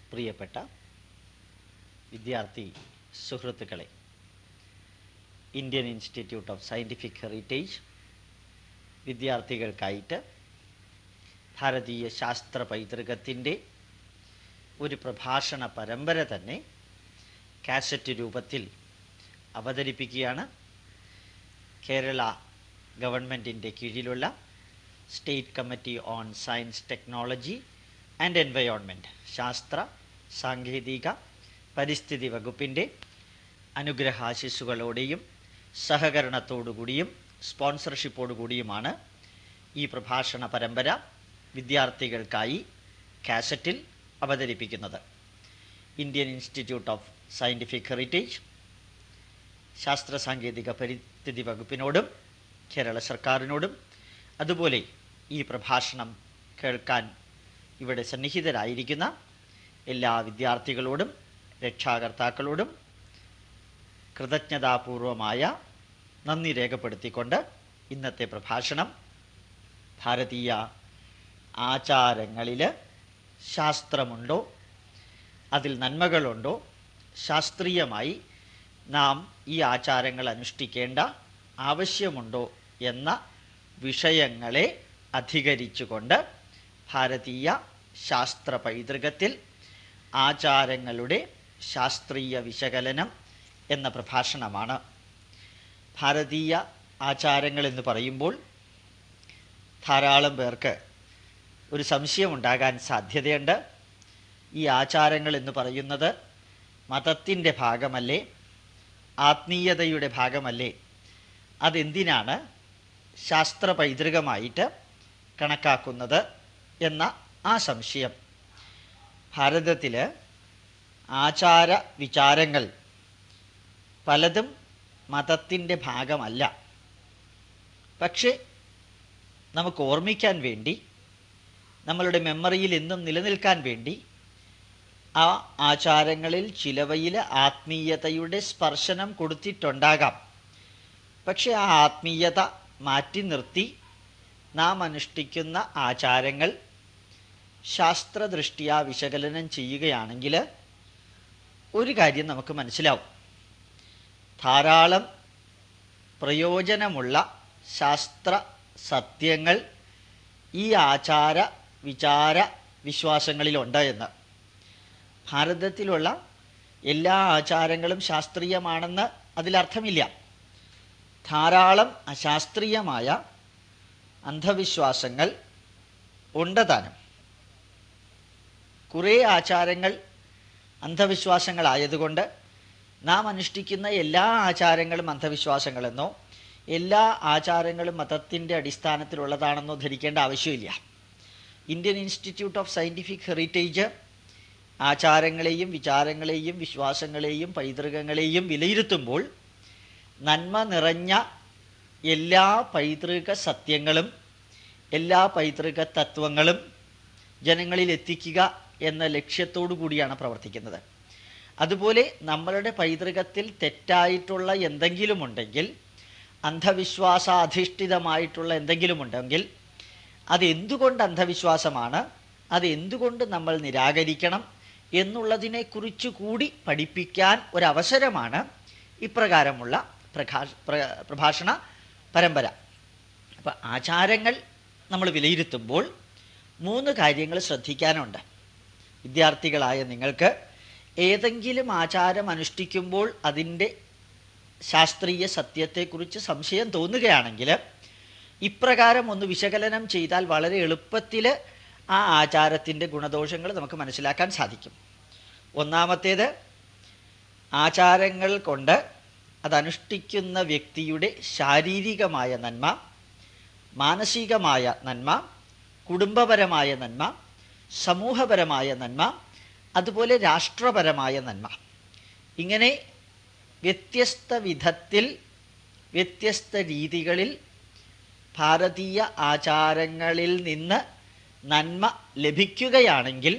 പ്രിയപ്പെട്ട വിദ്യാർത്ഥി സുഹൃത്തുക്കളെ, Indian institute of scientific heritage വിദ്യാർത്ഥികൾക്കായിട്ട് ഭാരതീയ ശാസ്ത്ര പൈതൃകത്തിൻ്റെ ഒരു പ്രഭാഷണ പരമ്പര തന്നെ കാസറ്റ് രൂപത്തിൽ അവതരിപ്പിക്കുകയാണ്. കേരള ഗവൺമെൻറ്റിൻ്റെ കീഴിലുള്ള state committee on science, technology and environment, ശാസ്ത്ര സാങ്കേതിക പരിസ്ഥിതി വകുപ്പിൻ്റെ അനുഗ്രഹാശിസ്സുകളോടെയും സഹകരണത്തോടുകൂടിയും സ്പോൺസർഷിപ്പോടുകൂടിയുമാണ് ഈ പ്രഭാഷണ പരമ്പര വിദ്യാർത്ഥികൾക്കായി കാസറ്റിൽ അവതരിപ്പിക്കുന്നത്. Indian institute of scientific heritage ശാസ്ത്ര സാങ്കേതിക പരിസ്ഥിതി വകുപ്പിനോടും കേരള സർക്കാരിനോടും അതുപോലെ ഈ പ്രഭാഷണം കേൾക്കാൻ ഇവിടെ സന്നിഹിതരായിരിക്കുന്ന എല്ലാ വിദ്യാർത്ഥികളോടും രക്ഷാകർത്താക്കളോടും കൃതജ്ഞതാപൂർവമായ നന്ദി രേഖപ്പെടുത്തിക്കൊണ്ട് ഇന്നത്തെ പ്രഭാഷണം ഭാരതീയ ആചാരങ്ങളിൽ ശാസ്ത്രമുണ്ടോ, അതിൽ നന്മകളുണ്ടോ, ശാസ്ത്രീയമായി നാം ഈ ആചാരങ്ങൾ അനുഷ്ഠിക്കേണ്ട ആവശ്യമുണ്ടോ എന്ന വിഷയങ്ങളെ അധികരിച്ചുകൊണ്ട് ഭാരതീയ ശാസ്ത്ര പൈതൃകത്തിൽ ആചാരങ്ങളുടെ ശാസ്ത്രീയ വിശകലനം എന്ന പ്രഭാഷണമാണ്. ഭാരതീയ ആചാരങ്ങൾ എന്ന് പറയുമ്പോൾ ധാരാളം പേർക്ക് ഒരു സംശയമുണ്ടാകാൻ സാധ്യതയുണ്ട്. ഈ ആചാരങ്ങൾ എന്ന് പറയുന്നത് മതത്തിൻ്റെ ഭാഗമല്ലേ, ആത്മീയതയുടെ ഭാഗമല്ലേ, അതെന്തിനാണ് ശാസ്ത്ര പൈതൃകമായിട്ട് കണക്കാക്കുന്നത് എന്ന ആ സംശയം. ഭാരതത്തിൽ ആചാര വിചാരങ്ങൾ പലതും മതത്തിൻ്റെ ഭാഗമല്ല. പക്ഷേ നമുക്ക് ഓർമ്മിക്കാൻ വേണ്ടി, നമ്മളുടെ മെമ്മറിയിൽ എന്നും നിലനിൽക്കാൻ വേണ്ടി ആ ആചാരങ്ങളിൽ ചിലവയിൽ ആത്മീയതയുടെ സ്പർശനം കൊടുത്തിട്ടുണ്ടാകാം. പക്ഷെ ആ ആത്മീയത മാറ്റി നിർത്തി നാം അനുഷ്ഠിക്കുന്ന ആചാരങ്ങൾ ശാസ്ത്രദൃഷ്ട്യാ വിശകലനം ചെയ്യുകയാണെങ്കിൽ ഒരു കാര്യം നമുക്ക് മനസ്സിലാവും. ധാരാളം പ്രയോജനമുള്ള ശാസ്ത്ര സത്യങ്ങൾ ഈ ആചാര വിചാര വിശ്വാസങ്ങളിലുണ്ട് എന്ന്. ഭാരതത്തിലുള്ള എല്ലാ ആചാരങ്ങളും ശാസ്ത്രീയമാണെന്ന് അതിലർത്ഥമില്ല. ധാരാളം അശാസ്ത്രീയമായ അന്ധവിശ്വാസങ്ങൾ ഉണ്ട് താനും. കുറേ ആചാരങ്ങൾ അന്ധവിശ്വാസങ്ങളായതുകൊണ്ട് നാം അനുഷ്ഠിക്കുന്ന എല്ലാ ആചാരങ്ങളും അന്ധവിശ്വാസങ്ങളെന്നോ എല്ലാ ആചാരങ്ങളും മതത്തിൻ്റെ അടിസ്ഥാനത്തിലുള്ളതാണെന്നോ ധരിക്കേണ്ട ആവശ്യമില്ല. Indian institute of scientific heritage ആചാരങ്ങളെയും വിചാരങ്ങളെയും വിശ്വാസങ്ങളെയും പൈതൃകങ്ങളെയും വിലയിരുത്തുമ്പോൾ നന്മ നിറഞ്ഞ എല്ലാ പൈതൃക സത്യങ്ങളും എല്ലാ പൈതൃക തത്വങ്ങളും ജനങ്ങളിൽ എത്തിക്കുക എന്ന ലക്ഷ്യത്തോടു കൂടിയാണ് പ്രവർത്തിക്കുന്നത്. അതുപോലെ നമ്മളുടെ പൈതൃകത്തിൽ തെറ്റായിട്ടുള്ള എന്തെങ്കിലും ഉണ്ടെങ്കിൽ, അന്ധവിശ്വാസാധിഷ്ഠിതമായിട്ടുള്ള എന്തെങ്കിലും ഉണ്ടെങ്കിൽ അതെന്തുകൊണ്ട് അന്ധവിശ്വാസമാണ്, അതെന്തുകൊണ്ട് നമ്മൾ നിരാകരിക്കണം എന്നുള്ളതിനെക്കുറിച്ച് കൂടി പഠിപ്പിക്കാൻ ഒരവസരമാണ് ഇപ്രകാരമുള്ള പ്രഭാഷണ പരമ്പര. അപ്പോൾ ആചാരങ്ങൾ നമ്മൾ വിലയിരുത്തുമ്പോൾ 3 കാര്യങ്ങൾ ശ്രദ്ധിക്കാനുണ്ട്. വിദ്യാർത്ഥികളായ നിങ്ങൾക്ക് ഏതെങ്കിലും ആചാരം അനുഷ്ഠിക്കുമ്പോൾ അതിൻ്റെ ശാസ്ത്രീയ സത്യത്തെക്കുറിച്ച് സംശയം തോന്നുകയാണെങ്കിൽ ഇപ്രകാരം ഒന്ന് വിശകലനം ചെയ്താൽ വളരെ എളുപ്പത്തിൽ ആ ആചാരത്തിൻ്റെ ഗുണദോഷങ്ങൾ നമുക്ക് മനസ്സിലാക്കാൻ സാധിക്കും. ഒന്നാമത്തേത്, ആചാരങ്ങൾ കൊണ്ട് അതനുഷ്ഠിക്കുന്ന വ്യക്തിയുടെ ശാരീരികമായ നന്മ, മാനസികമായ നന്മ, കുടുംബപരമായ നന്മ, സമൂഹപരമായ നന്മ, അതുപോലെ രാഷ്ട്രപരമായ നന്മ. ഇങ്ങനെ വ്യത്യസ്ത വിധത്തിൽ വ്യത്യസ്ത രീതികളിൽ ഭാരതീയ ആചാരങ്ങളിൽ നിന്ന് നന്മ ലഭിക്കുകയാണെങ്കിൽ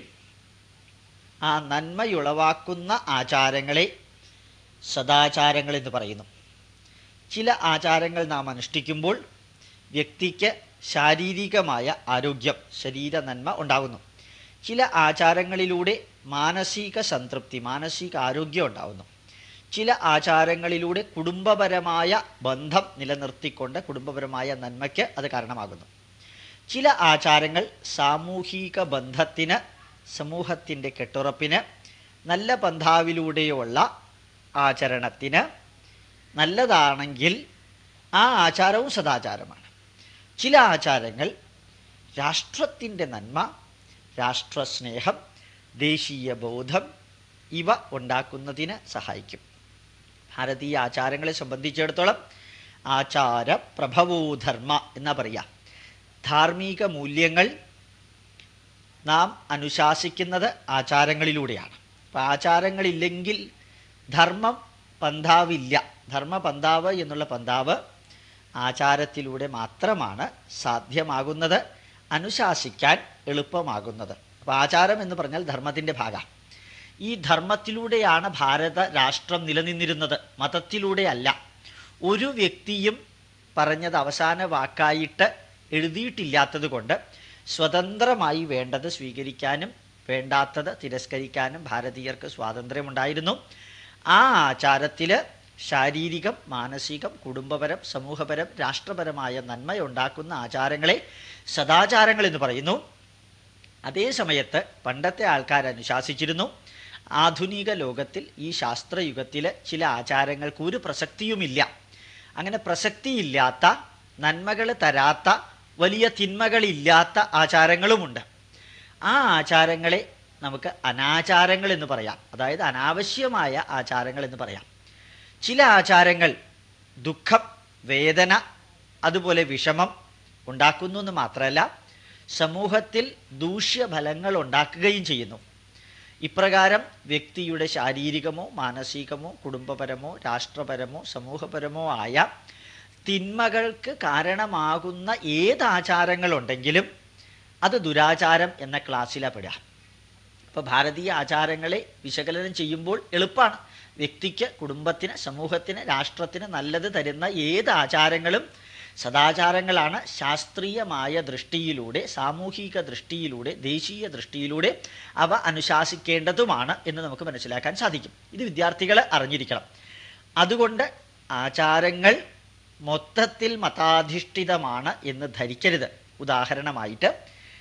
ആ നന്മയുളവാക്കുന്ന ആചാരങ്ങളെ സദാചാരങ്ങൾ എന്ന് പറയുന്നു. ചില ആചാരങ്ങൾ നാം അനുഷ്ഠിക്കുമ്പോൾ വ്യക്തിക്ക് ശാരീരികമായ ആരോഗ്യം, ശരീര നന്മ ഉണ്ടാകുന്നു. ചില ആചാരങ്ങളിലൂടെ മാനസിക സംതൃപ്തി, മാനസിക ആരോഗ്യം ഉണ്ടാവുന്നു. ചില ആചാരങ്ങളിലൂടെ കുടുംബപരമായ ബന്ധം നിലനിർത്തിക്കൊണ്ട് കുടുംബപരമായ നന്മയ്ക്ക് അത് കാരണമാകുന്നു. ചില ആചാരങ്ങൾ സാമൂഹിക ബന്ധത്തിന്, സമൂഹത്തിൻ്റെ കെട്ടുറപ്പിന്, നല്ല പന്ഥാവിലൂടെയുള്ള ആചരണത്തിന് നല്ലതാണെങ്കിൽ ആ ആചാരവും സദാചാരമാണ്. ചില ആചാരങ്ങൾ രാഷ്ട്രത്തിൻ്റെ നന്മ, രാഷ്ട്രസ്നേഹം, ദേശീയ ബോധം ഇവ ഉണ്ടാക്കുന്നതിന് സഹായിക്കും. ഭാരതീയ ആചാരങ്ങളെ സംബന്ധിച്ചിടത്തോളം ആചാര പ്രഭവോധർമ്മ എന്നാ പറയുക. ധാർമ്മിക മൂല്യങ്ങൾ നാം അനുശാസിക്കുന്നത് ആചാരങ്ങളിലൂടെയാണ്. അപ്പം ആചാരങ്ങളില്ലെങ്കിൽ ധർമ്മം പന്ഥാവില്ല. ധർമ്മപന്ഥാവ് എന്നുള്ള പന്ഥാവ് ആചാരത്തിലൂടെ മാത്രമാണ് സാധ്യമാകുന്നത്, അനുശാസിക്കാൻ എളുപ്പമാകുന്നത്. അപ്പോൾ ആചാരം എന്ന് പറഞ്ഞാൽ ധർമ്മത്തിൻ്റെ ഭാഗമാണ്. ഈ ധർമ്മത്തിലൂടെയാണ് ഭാരത രാഷ്ട്രം നിലനിന്നിരുന്നത്, മതത്തിലൂടെ അല്ല. ഒരു വ്യക്തിയും പറഞ്ഞത് അവസാന വാക്കായിട്ട് എഴുതിയിട്ടില്ലാത്തത് കൊണ്ട് സ്വതന്ത്രമായി വേണ്ടത് സ്വീകരിക്കാനും വേണ്ടാത്തത് തിരസ്കരിക്കാനും ഭാരതീയർക്ക് സ്വാതന്ത്ര്യമുണ്ടായിരുന്നു. ആ ആചാരത്തിൽ ശാരീരികം, മാനസികം, കുടുംബപരം, സമൂഹപരം, രാഷ്ട്രപരമായ നന്മയുണ്ടാക്കുന്ന ആചാരങ്ങളെ സദാചാരങ്ങൾ എന്ന് പറയുന്നു. അതേ സമയത്ത് പണ്ടത്തെ ആൾക്കാർ അനുശാസിച്ചിരുന്നു, ആധുനിക ലോകത്തിൽ ഈ ശാസ്ത്രയുഗത്തിൽ ചില ആചാരങ്ങൾക്ക് ഒരു പ്രസക്തിയുമില്ല. അങ്ങനെ പ്രസക്തിയില്ലാത്ത, നന്മകൾ തരാത്ത, വലിയ തിന്മകളില്ലാത്ത ആചാരങ്ങളുമുണ്ട്. ആ ആചാരങ്ങളെ നമുക്ക് അനാചാരങ്ങൾ എന്ന് പറയാം, അതായത് അനാവശ്യമായ ആചാരങ്ങൾ എന്ന് പറയാം. ചില ആചാരങ്ങൾ ദുഃഖം, വേദന, അതുപോലെ വിഷമം ഉണ്ടാക്കുന്നു എന്ന് മാത്രമല്ല സമൂഹത്തിൽ ദൂഷ്യഫലങ്ങൾ ഉണ്ടാക്കുകയും ചെയ്യുന്നു. ഇപ്രകാരം വ്യക്തിയുടെ ശാരീരികമോ മാനസികമോ കുടുംബപരമോ രാഷ്ട്രപരമോ സമൂഹപരമോ ആയ തിന്മകൾക്ക് കാരണമാകുന്ന ഏത് ആചാരങ്ങളുണ്ടെങ്കിലും അത് ദുരാചാരം എന്ന ക്ലാസ്സിലാണ് പെടുക. അപ്പോൾ ഭാരതീയ ആചാരങ്ങളെ വിശകലനം ചെയ്യുമ്പോൾ എളുപ്പമാണ്. വ്യക്തിക്ക്, കുടുംബത്തിന്, സമൂഹത്തിന്, രാഷ്ട്രത്തിന് നല്ലത് തരുന്ന ഏത് ആചാരങ്ങളും സദാചാരങ്ങളാണ്. ശാസ്ത്രീയമായ ദൃഷ്ടിയിലൂടെ, സാമൂഹിക ദൃഷ്ടിയിലൂടെ, ദേശീയ ദൃഷ്ടിയിലൂടെ അവ അനുശാസിക്കേണ്ടതുമാണ് എന്ന് നമുക്ക് മനസ്സിലാക്കാൻ സാധിക്കും. ഇത് വിദ്യാർത്ഥികൾ അറിഞ്ഞിരിക്കണം. അതുകൊണ്ട് ആചാരങ്ങൾ മൊത്തത്തിൽ മതാധിഷ്ഠിതമാണ് എന്ന് ധരിക്കരുത്. ഉദാഹരണമായിട്ട്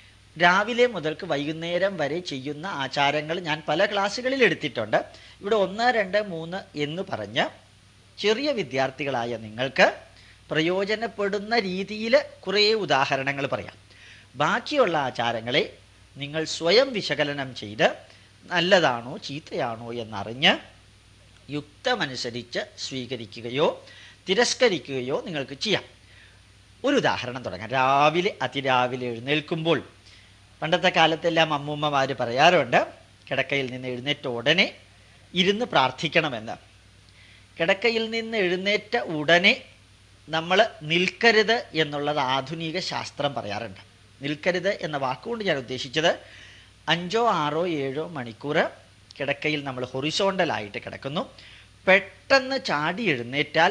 രാവിലെ മുതൽക്ക് വൈകുന്നേരം വരെ ചെയ്യുന്ന ആചാരങ്ങൾ ഞാൻ പല ക്ലാസ്സുകളിൽ എടുത്തിട്ടുണ്ട്. ഇവിടെ 1, 2, 3 എന്ന് പറഞ്ഞ് ചെറിയ വിദ്യാർത്ഥികളായ നിങ്ങൾക്ക് പ്രയോജനപ്പെടുന്ന രീതിയിൽ കുറേ ഉദാഹരണങ്ങൾ പറയാം. ബാക്കിയുള്ള ആചാരങ്ങളെ നിങ്ങൾ സ്വയം വിശകലനം ചെയ്ത് നല്ലതാണോ ചീത്തയാണോ എന്നറിഞ്ഞ് യുക്തമനുസരിച്ച് സ്വീകരിക്കുകയോ തിരസ്കരിക്കുകയോ നിങ്ങൾക്ക് ചെയ്യാം. ഒരു ഉദാഹരണം തുടങ്ങാം. രാവിലെ അതിരാവിലെ എഴുന്നേൽക്കുമ്പോൾ പണ്ടത്തെ കാലത്തെല്ലാം അമ്മൂമ്മമാർ പറയാറുണ്ട്, കിടക്കയിൽ നിന്ന് എഴുന്നേറ്റ ഉടനെ ഇരുന്ന് പ്രാർത്ഥിക്കണമെന്ന്. കിടക്കയിൽ നിന്ന് എഴുന്നേറ്റ ഉടനെ നമ്മൾ നിൽക്കരുത് എന്നുള്ളത് ആധുനിക ശാസ്ത്രം പറയാറുണ്ട്. നിൽക്കരുത് എന്ന വാക്കുകൊണ്ട് ഞാൻ ഉദ്ദേശിച്ചത് 5, 6, 7 മണിക്കൂർ കിടക്കയിൽ നമ്മൾ ഹൊറിസോണ്ടലായിട്ട് കിടക്കുന്നു. പെട്ടെന്ന് ചാടി എഴുന്നേറ്റാൽ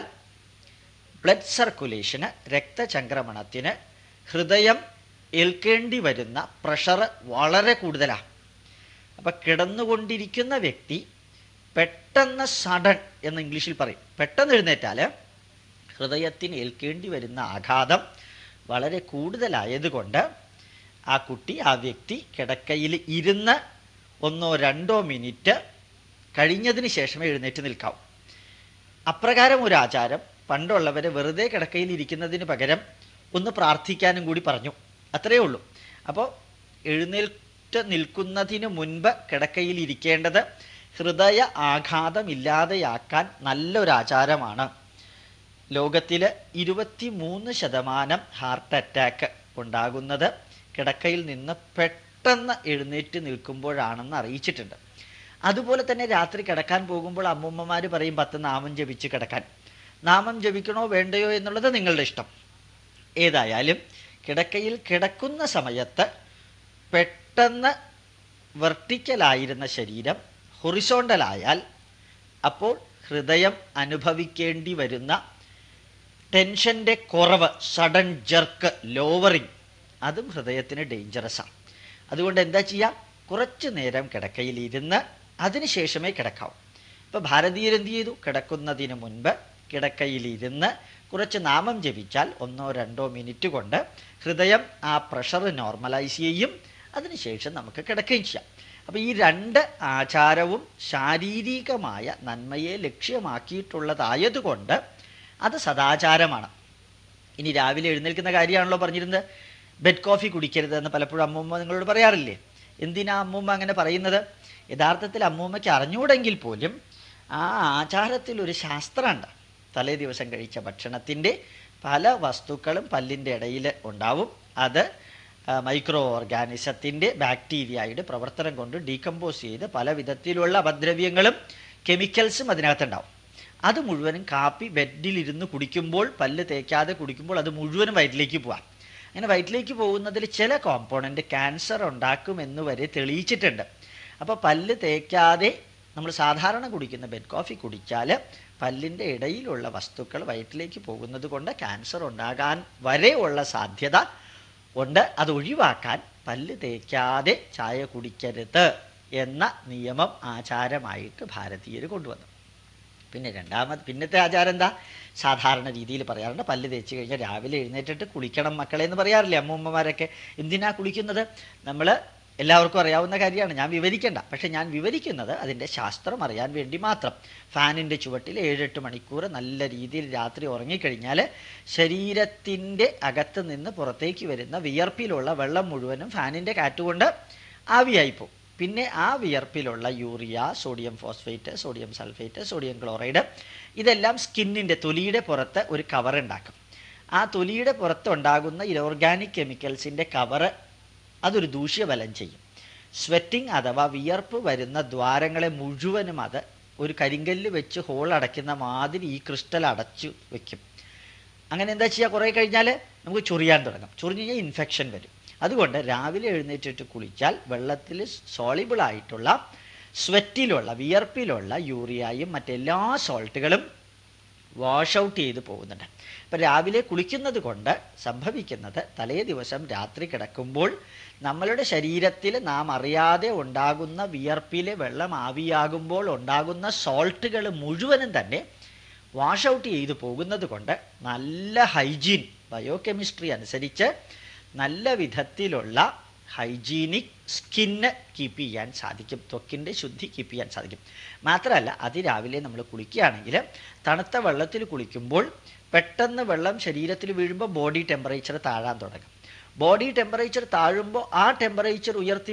ബ്ലഡ് സർക്കുലേഷന്, രക്തചംക്രമണത്തിന്, ഹൃദയം ഏൽക്കേണ്ടി വരുന്ന പ്രഷർ വളരെ കൂടുതലാണ്. അപ്പം കിടന്നുകൊണ്ടിരിക്കുന്ന വ്യക്തി പെട്ടെന്ന് സഡൻ എന്ന് ഇംഗ്ലീഷിൽ പറയും, പെട്ടെന്ന് എഴുന്നേറ്റാൽ ഹൃദയത്തിന് ഏൽക്കേണ്ടി വരുന്ന ആഘാതം വളരെ കൂടുതലായതുകൊണ്ട് ആ കുട്ടി, ആ വ്യക്തി കിടക്കയിൽ ഇരുന്ന് 1, 2 മിനിറ്റ് കഴിഞ്ഞതിന് ശേഷമേ എഴുന്നേറ്റ് നിൽക്കാവൂ. അപ്രകാരം ഒരു ആചാരം പണ്ടുള്ളവർ വെറുതെ കിടക്കയിൽ ഇരിക്കുന്നതിന് പകരം ഒന്ന് പ്രാർത്ഥിക്കാനും കൂടി പറഞ്ഞു. അത്രയേ ഉള്ളൂ. അപ്പോൾ എഴുന്നേറ്റ് നിൽക്കുന്നതിന് മുൻപ് കിടക്കയിൽ ഇരിക്കേണ്ടത് ഹൃദയ ആഘാതമില്ലാതെയാക്കാൻ നല്ലൊരാചാരമാണ്. ലോകത്തിൽ 23% ഹാർട്ട് അറ്റാക്ക് ഉണ്ടാകുന്നത് കിടക്കയിൽ നിന്ന് പെട്ടെന്ന് എഴുന്നേറ്റ് നിൽക്കുമ്പോഴാണെന്ന് അറിയിച്ചിട്ടുണ്ട്. അതുപോലെ തന്നെ രാത്രി കിടക്കാൻ പോകുമ്പോൾ അമ്മൂമ്മമാർ പറയും 10 നാമം ജപിച്ച് കിടക്കാൻ. നാമം ജപിക്കണോ വേണ്ടയോ എന്നുള്ളത് നിങ്ങളുടെ ഇഷ്ടം. ഏതായാലും കിടക്കയിൽ കിടക്കുന്ന സമയത്ത് പെട്ടെന്ന് വെർട്ടിക്കലായിരുന്ന ശരീരം ഹൊറിസോണ്ടലായാൽ അപ്പോൾ ഹൃദയം അനുഭവിക്കേണ്ടി വരുന്ന ടെൻഷൻ്റെ കുറവ്, സഡൻ ജർക്ക്, ലോവറിങ്, അതും ഹൃദയത്തിന് ഡേഞ്ചറസാണ്. അതുകൊണ്ട് എന്താ ചെയ്യുക? കുറച്ചു നേരം കിടക്കയിലിരുന്ന് അതിനുശേഷമേ കിടക്കാവൂ. ഇപ്പോൾ ഭാരതീയർ എന്ത് ചെയ്തു? കിടക്കുന്നതിന് മുൻപ് കിടക്കയിലിരുന്ന് കുറച്ച് നാമം ജപിച്ചാൽ 1-2 മിനിറ്റ് കൊണ്ട് ഹൃദയം ആ പ്രഷർ നോർമലൈസ് ചെയ്യും. അതിനുശേഷം നമുക്ക് കിടക്കുകയും ചെയ്യാം. അപ്പോൾ ഈ 2 ആചാരവും ശാരീരികമായ നന്മയെ ലക്ഷ്യമാക്കിയിട്ടുള്ളതായതുകൊണ്ട് അത് സദാചാരമാണ്. ഇനി രാവിലെ എഴുന്നേൽക്കുന്ന കാര്യമാണല്ലോ പറഞ്ഞിരുന്നത്. ബെഡ് കോഫി കുടിക്കരുതെന്ന് പലപ്പോഴും അമ്മൂമ്മ നിങ്ങളോട് പറയാറില്ലേ? എന്തിനാ അമ്മൂമ്മ അങ്ങനെ പറയുന്നത്? യഥാർത്ഥത്തിൽ അമ്മൂമ്മയ്ക്ക് അറിഞ്ഞൂടെങ്കിൽ പോലും ആ ആചാരത്തിൽ ഒരു ശാസ്ത്രമുണ്ട്. തലേ ദിവസം കഴിച്ച ഭക്ഷണത്തിൻ്റെ പല വസ്തുക്കളും പല്ലിൻ്റെ ഇടയിൽ ഉണ്ടാവും. അത് മൈക്രോ ഓർഗാനിസത്തിൻ്റെ ബാക്ടീരിയയുടെ പ്രവർത്തനം കൊണ്ട് ഡീകമ്പോസ് ചെയ്ത് പല വിധത്തിലുള്ള അപദ്രവ്യങ്ങളും കെമിക്കൽസും അതിനകത്തുണ്ടാവും. അത് മുഴുവനും കാപ്പി ബെഡിലിരുന്ന് കുടിക്കുമ്പോൾ, പല്ല് തേക്കാതെ കുടിക്കുമ്പോൾ അത് മുഴുവനും വയറ്റിലേക്ക് പോവാം. അങ്ങനെ വയറ്റിലേക്ക് പോകുന്നതിൽ ചില കോമ്പോണൻറ്റ് ക്യാൻസർ ഉണ്ടാക്കുമെന്ന് വരെ തെളിയിച്ചിട്ടുണ്ട്. അപ്പോൾ പല്ല് തേക്കാതെ നമ്മൾ സാധാരണ കുടിക്കുന്ന ബെഡ് കോഫി കുടിച്ചാൽ പല്ലിൻ്റെ ഇടയിലുള്ള വസ്തുക്കൾ വയറ്റിലേക്ക് പോകുന്നത് കൊണ്ട് ക്യാൻസർ ഉണ്ടാകാൻ വരെ ഉള്ള സാധ്യത ഉണ്ട്. അത് ഒഴിവാക്കാൻ പല്ല് തേക്കാതെ ചായ കുടിക്കരുത് എന്ന നിയമം ആചാരമായിട്ട് ഭാരതീയർ കൊണ്ടുവന്നു. പിന്നെ പിന്നത്തെ ആചാരം എന്താ? സാധാരണ രീതിയിൽ പറയാറുണ്ട്, പല്ല് തേച്ച് കഴിഞ്ഞാൽ രാവിലെ എഴുന്നേറ്റിട്ട് കുളിക്കണം മക്കളെ എന്ന് പറയാറില്ലേ അമ്മൂമ്മമാരൊക്കെ? എന്തിനാ കുളിക്കുന്നത്? നമ്മൾ എല്ലാവർക്കും അറിയാവുന്ന കാര്യമാണ്, ഞാൻ വിവരിക്കേണ്ട. പക്ഷെ ഞാൻ വിവരിക്കുന്നത് അതിൻ്റെ ശാസ്ത്രം അറിയാൻ വേണ്ടി മാത്രം. ഫാനിൻ്റെ ചുവട്ടിൽ 7-8 മണിക്കൂർ നല്ല രീതിയിൽ രാത്രി ഉറങ്ങിക്കഴിഞ്ഞാൽ ശരീരത്തിൻ്റെ അകത്ത് നിന്ന് പുറത്തേക്ക് വരുന്ന വിയർപ്പിലുള്ള വെള്ളം മുഴുവനും ഫാനിൻ്റെ കാറ്റുകൊണ്ട് ആവിയായിപ്പോവും. പിന്നെ ആ വിയർപ്പിലുള്ള urea, sodium phosphate, sodium sulphate, sodium chloride ഇതെല്ലാം സ്കിന്നിൻ്റെ തൊലിയുടെ പുറത്ത് ഒരു കവർ ഉണ്ടാക്കും. ആ തൊലിയുടെ പുറത്തുണ്ടാകുന്ന ഇനോർഗാനിക് കെമിക്കൽസിൻ്റെ കവറ് അതൊരു ദൂഷ്യഫലം ചെയ്യും. സ്വെറ്റിംഗ് അഥവാ വിയർപ്പ് വരുന്ന ദ്വാരങ്ങളെ മുഴുവനും അത് ഒരു കരിങ്കല്ല് വെച്ച് ഹോൾ അടയ്ക്കുന്ന മാതിരി ഈ ക്രിസ്റ്റൽ അടച്ചു വയ്ക്കും. അങ്ങനെ എന്താ ചെയ്യുക? കുറേ കഴിഞ്ഞാൽ നമുക്ക് ചൊറിയാൻ തുടങ്ങും. ചൊറിഞ്ഞ് കഴിഞ്ഞാൽ ഇൻഫെക്ഷൻ വരും. അതുകൊണ്ട് രാവിലെ എഴുന്നേറ്റിട്ട് കുളിച്ചാൽ വെള്ളത്തിൽ സോളിബിളായിട്ടുള്ള സ്വെറ്റിലുള്ള വിയർപ്പിലുള്ള യൂറിയയും മറ്റെല്ലാ സോൾട്ടുകളും വാഷ് ഔട്ട് ചെയ്ത് പോകുന്നുണ്ട്. ഇപ്പം രാവിലെ കുളിക്കുന്നത് കൊണ്ട് സംഭവിക്കുന്നത് തലേ ദിവസം രാത്രി കിടക്കുമ്പോൾ നമ്മളുടെ ശരീരത്തിൽ നാം അറിയാതെ ഉണ്ടാകുന്ന വിയർപ്പിലെ വെള്ളം ആവിയാകുമ്പോൾ ഉണ്ടാകുന്ന സോൾട്ടുകൾ മുഴുവനും തന്നെ വാഷ് ഔട്ട് ചെയ്ത് പോകുന്നത് കൊണ്ട് നല്ല ഹൈജീൻ, ബയോകെമിസ്ട്രി അനുസരിച്ച് നല്ല വിധത്തിലുള്ള ഹൈജീനിക് സ്കിന്ന് കീപ്പ് ചെയ്യാൻ സാധിക്കും. ത്വക്കിൻ്റെ ശുദ്ധി കീപ്പ് ചെയ്യാൻ സാധിക്കും. മാത്രമല്ല അതിരാവിലെ നമ്മൾ കുളിക്കുകയാണെങ്കിൽ തണുത്ത വെള്ളത്തിൽ കുളിക്കുമ്പോൾ പെട്ടെന്ന് വെള്ളം ശരീരത്തിൽ വീഴുമ്പോൾ ബോഡി ടെമ്പറേച്ചർ താഴാൻ തുടങ്ങും. ബോഡി ടെമ്പറേച്ചർ താഴുമ്പോൾ ആ ടെമ്പറേച്ചർ ഉയർത്തി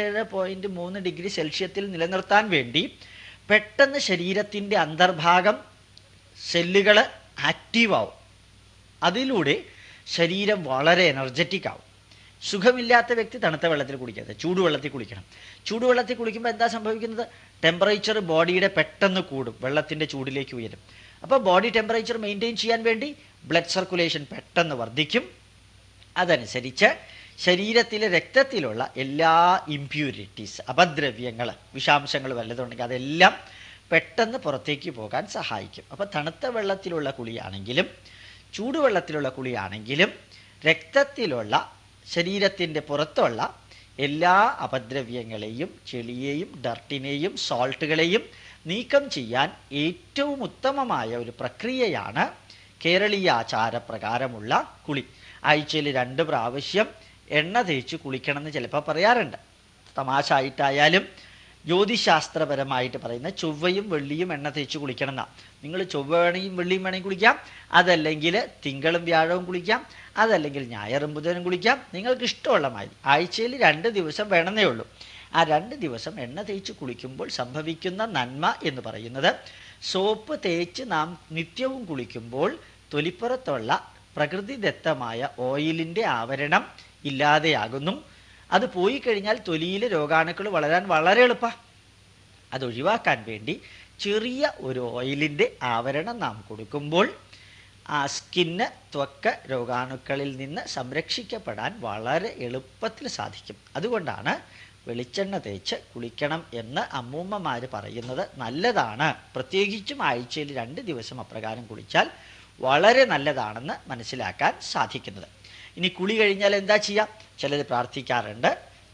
37.3 ഡിഗ്രി സെൽഷ്യത്തിൽ നിലനിർത്താൻ വേണ്ടി പെട്ടെന്ന് ശരീരത്തിൻ്റെ അന്തർഭാഗം സെല്ലുകൾ ആക്റ്റീവാവും. അതിലൂടെ ശരീരം വളരെ എനർജറ്റിക് ആവും. സുഖമില്ലാത്ത വ്യക്തി തണുത്ത വെള്ളത്തിൽ കുളിക്കരുത്, ചൂടുവെള്ളത്തിൽ കുളിക്കണം. ചൂടുവെള്ളത്തിൽ കുളിക്കുമ്പോൾ എന്താ സംഭവിക്കുന്നത്? ടെമ്പറേച്ചർ ബോഡിയുടെ പെട്ടെന്ന് കൂടും, വെള്ളത്തിൻ്റെ ചൂടിലേക്ക് ഉയരും. അപ്പോൾ ബോഡി ടെമ്പറേച്ചർ മെയിൻറ്റെയിൻ ചെയ്യാൻ വേണ്ടി ബ്ലഡ് സർക്കുലേഷൻ പെട്ടെന്ന് വർദ്ധിക്കും. അതനുസരിച്ച് ശരീരത്തിലെ രക്തത്തിലുള്ള എല്ലാ ഇംപ്യൂരിറ്റീസ്, അപദ്രവ്യങ്ങൾ, വിഷാംശങ്ങൾ വല്ലതുണ്ടെങ്കിൽ അതെല്ലാം പെട്ടെന്ന് പുറത്തേക്ക് പോകാൻ സഹായിക്കും. അപ്പോൾ തണുത്ത വെള്ളത്തിലുള്ള കുളിയാണെങ്കിലും ചൂടുവെള്ളത്തിലുള്ള കുളിയാണെങ്കിലും രക്തത്തിലുള്ള ശരീരത്തിൻ്റെ പുറത്തുള്ള എല്ലാ അപദ്രവ്യങ്ങളെയും ചെളിയെയും ഡർട്ടിനെയും സോൾട്ടുകളെയും നീക്കം ചെയ്യാൻ ഏറ്റവും ഉത്തമമായ ഒരു പ്രക്രിയയാണ് കേരളീയ ആചാരപ്രകാരമുള്ള കുളി. ആഴ്ചയിൽ 2 പ്രാവശ്യം എണ്ണ തേച്ച് കുളിക്കണമെന്ന് ചിലപ്പോൾ പറയാറുണ്ട്. തമാശ ആയിട്ടായാലും ജ്യോതിശാസ്ത്രപരമായിട്ട് പറയുന്ന ചൊവ്വയും വെള്ളിയും എണ്ണ തേച്ച് കുളിക്കണം എന്നാണ്. നിങ്ങൾ ചൊവ്വ വേണമെങ്കിൽ വെള്ളിയും വേണമെങ്കിൽ കുളിക്കാം, അതല്ലെങ്കിൽ തിങ്കളും വ്യാഴവും കുളിക്കാം, അതല്ലെങ്കിൽ ഞായറും ബുധനും കുളിക്കാം. നിങ്ങൾക്ക് ഇഷ്ടമുള്ള മാതിരി ആഴ്ചയിൽ 2 ദിവസം വേണമെന്നേ ഉള്ളൂ. ആ 2 ദിവസം എണ്ണ തേച്ച് കുളിക്കുമ്പോൾ സംഭവിക്കുന്ന നന്മ എന്ന് പറയുന്നത്, സോപ്പ് തേച്ച് നാം നിത്യവും കുളിക്കുമ്പോൾ തൊലിപ്പുറത്തുള്ള പ്രകൃതിദത്തമായ ഓയിലിൻ്റെ ആവരണം ഇല്ലാതെയാകുന്നു. അത് പോയി കഴിഞ്ഞാൽ ത്വലിയിൽ രോഗാണുക്കൾ വളരാൻ വളരെ എളുപ്പമാണ്. അതൊഴിവാക്കാൻ വേണ്ടി ചെറിയ ഒരു ഓയിലിൻ്റെ ആവരണം നാം കൊടുക്കുമ്പോൾ ആ സ്കിന്ന്, ത്വക്ക് രോഗാണുക്കളിൽ നിന്ന് സംരക്ഷിക്കപ്പെടാൻ വളരെ എളുപ്പത്തിൽ സാധിക്കും. അതുകൊണ്ടാണ് വെളിച്ചെണ്ണ തേച്ച് കുളിക്കണം എന്ന് അമ്മൂമ്മമാർ പറയുന്നത് നല്ലതാണ്. പ്രത്യേകിച്ചും ആഴ്ചയിൽ 2 ദിവസം അപ്രകാരം കുളിച്ചാൽ വളരെ നല്ലതാണെന്ന് മനസ്സിലാക്കാൻ സാധിക്കുന്നത്. ഇനി കുളി കഴിഞ്ഞാൽ എന്താ ചെയ്യുക? ചിലർ പ്രാർത്ഥിക്കാറുണ്ട്,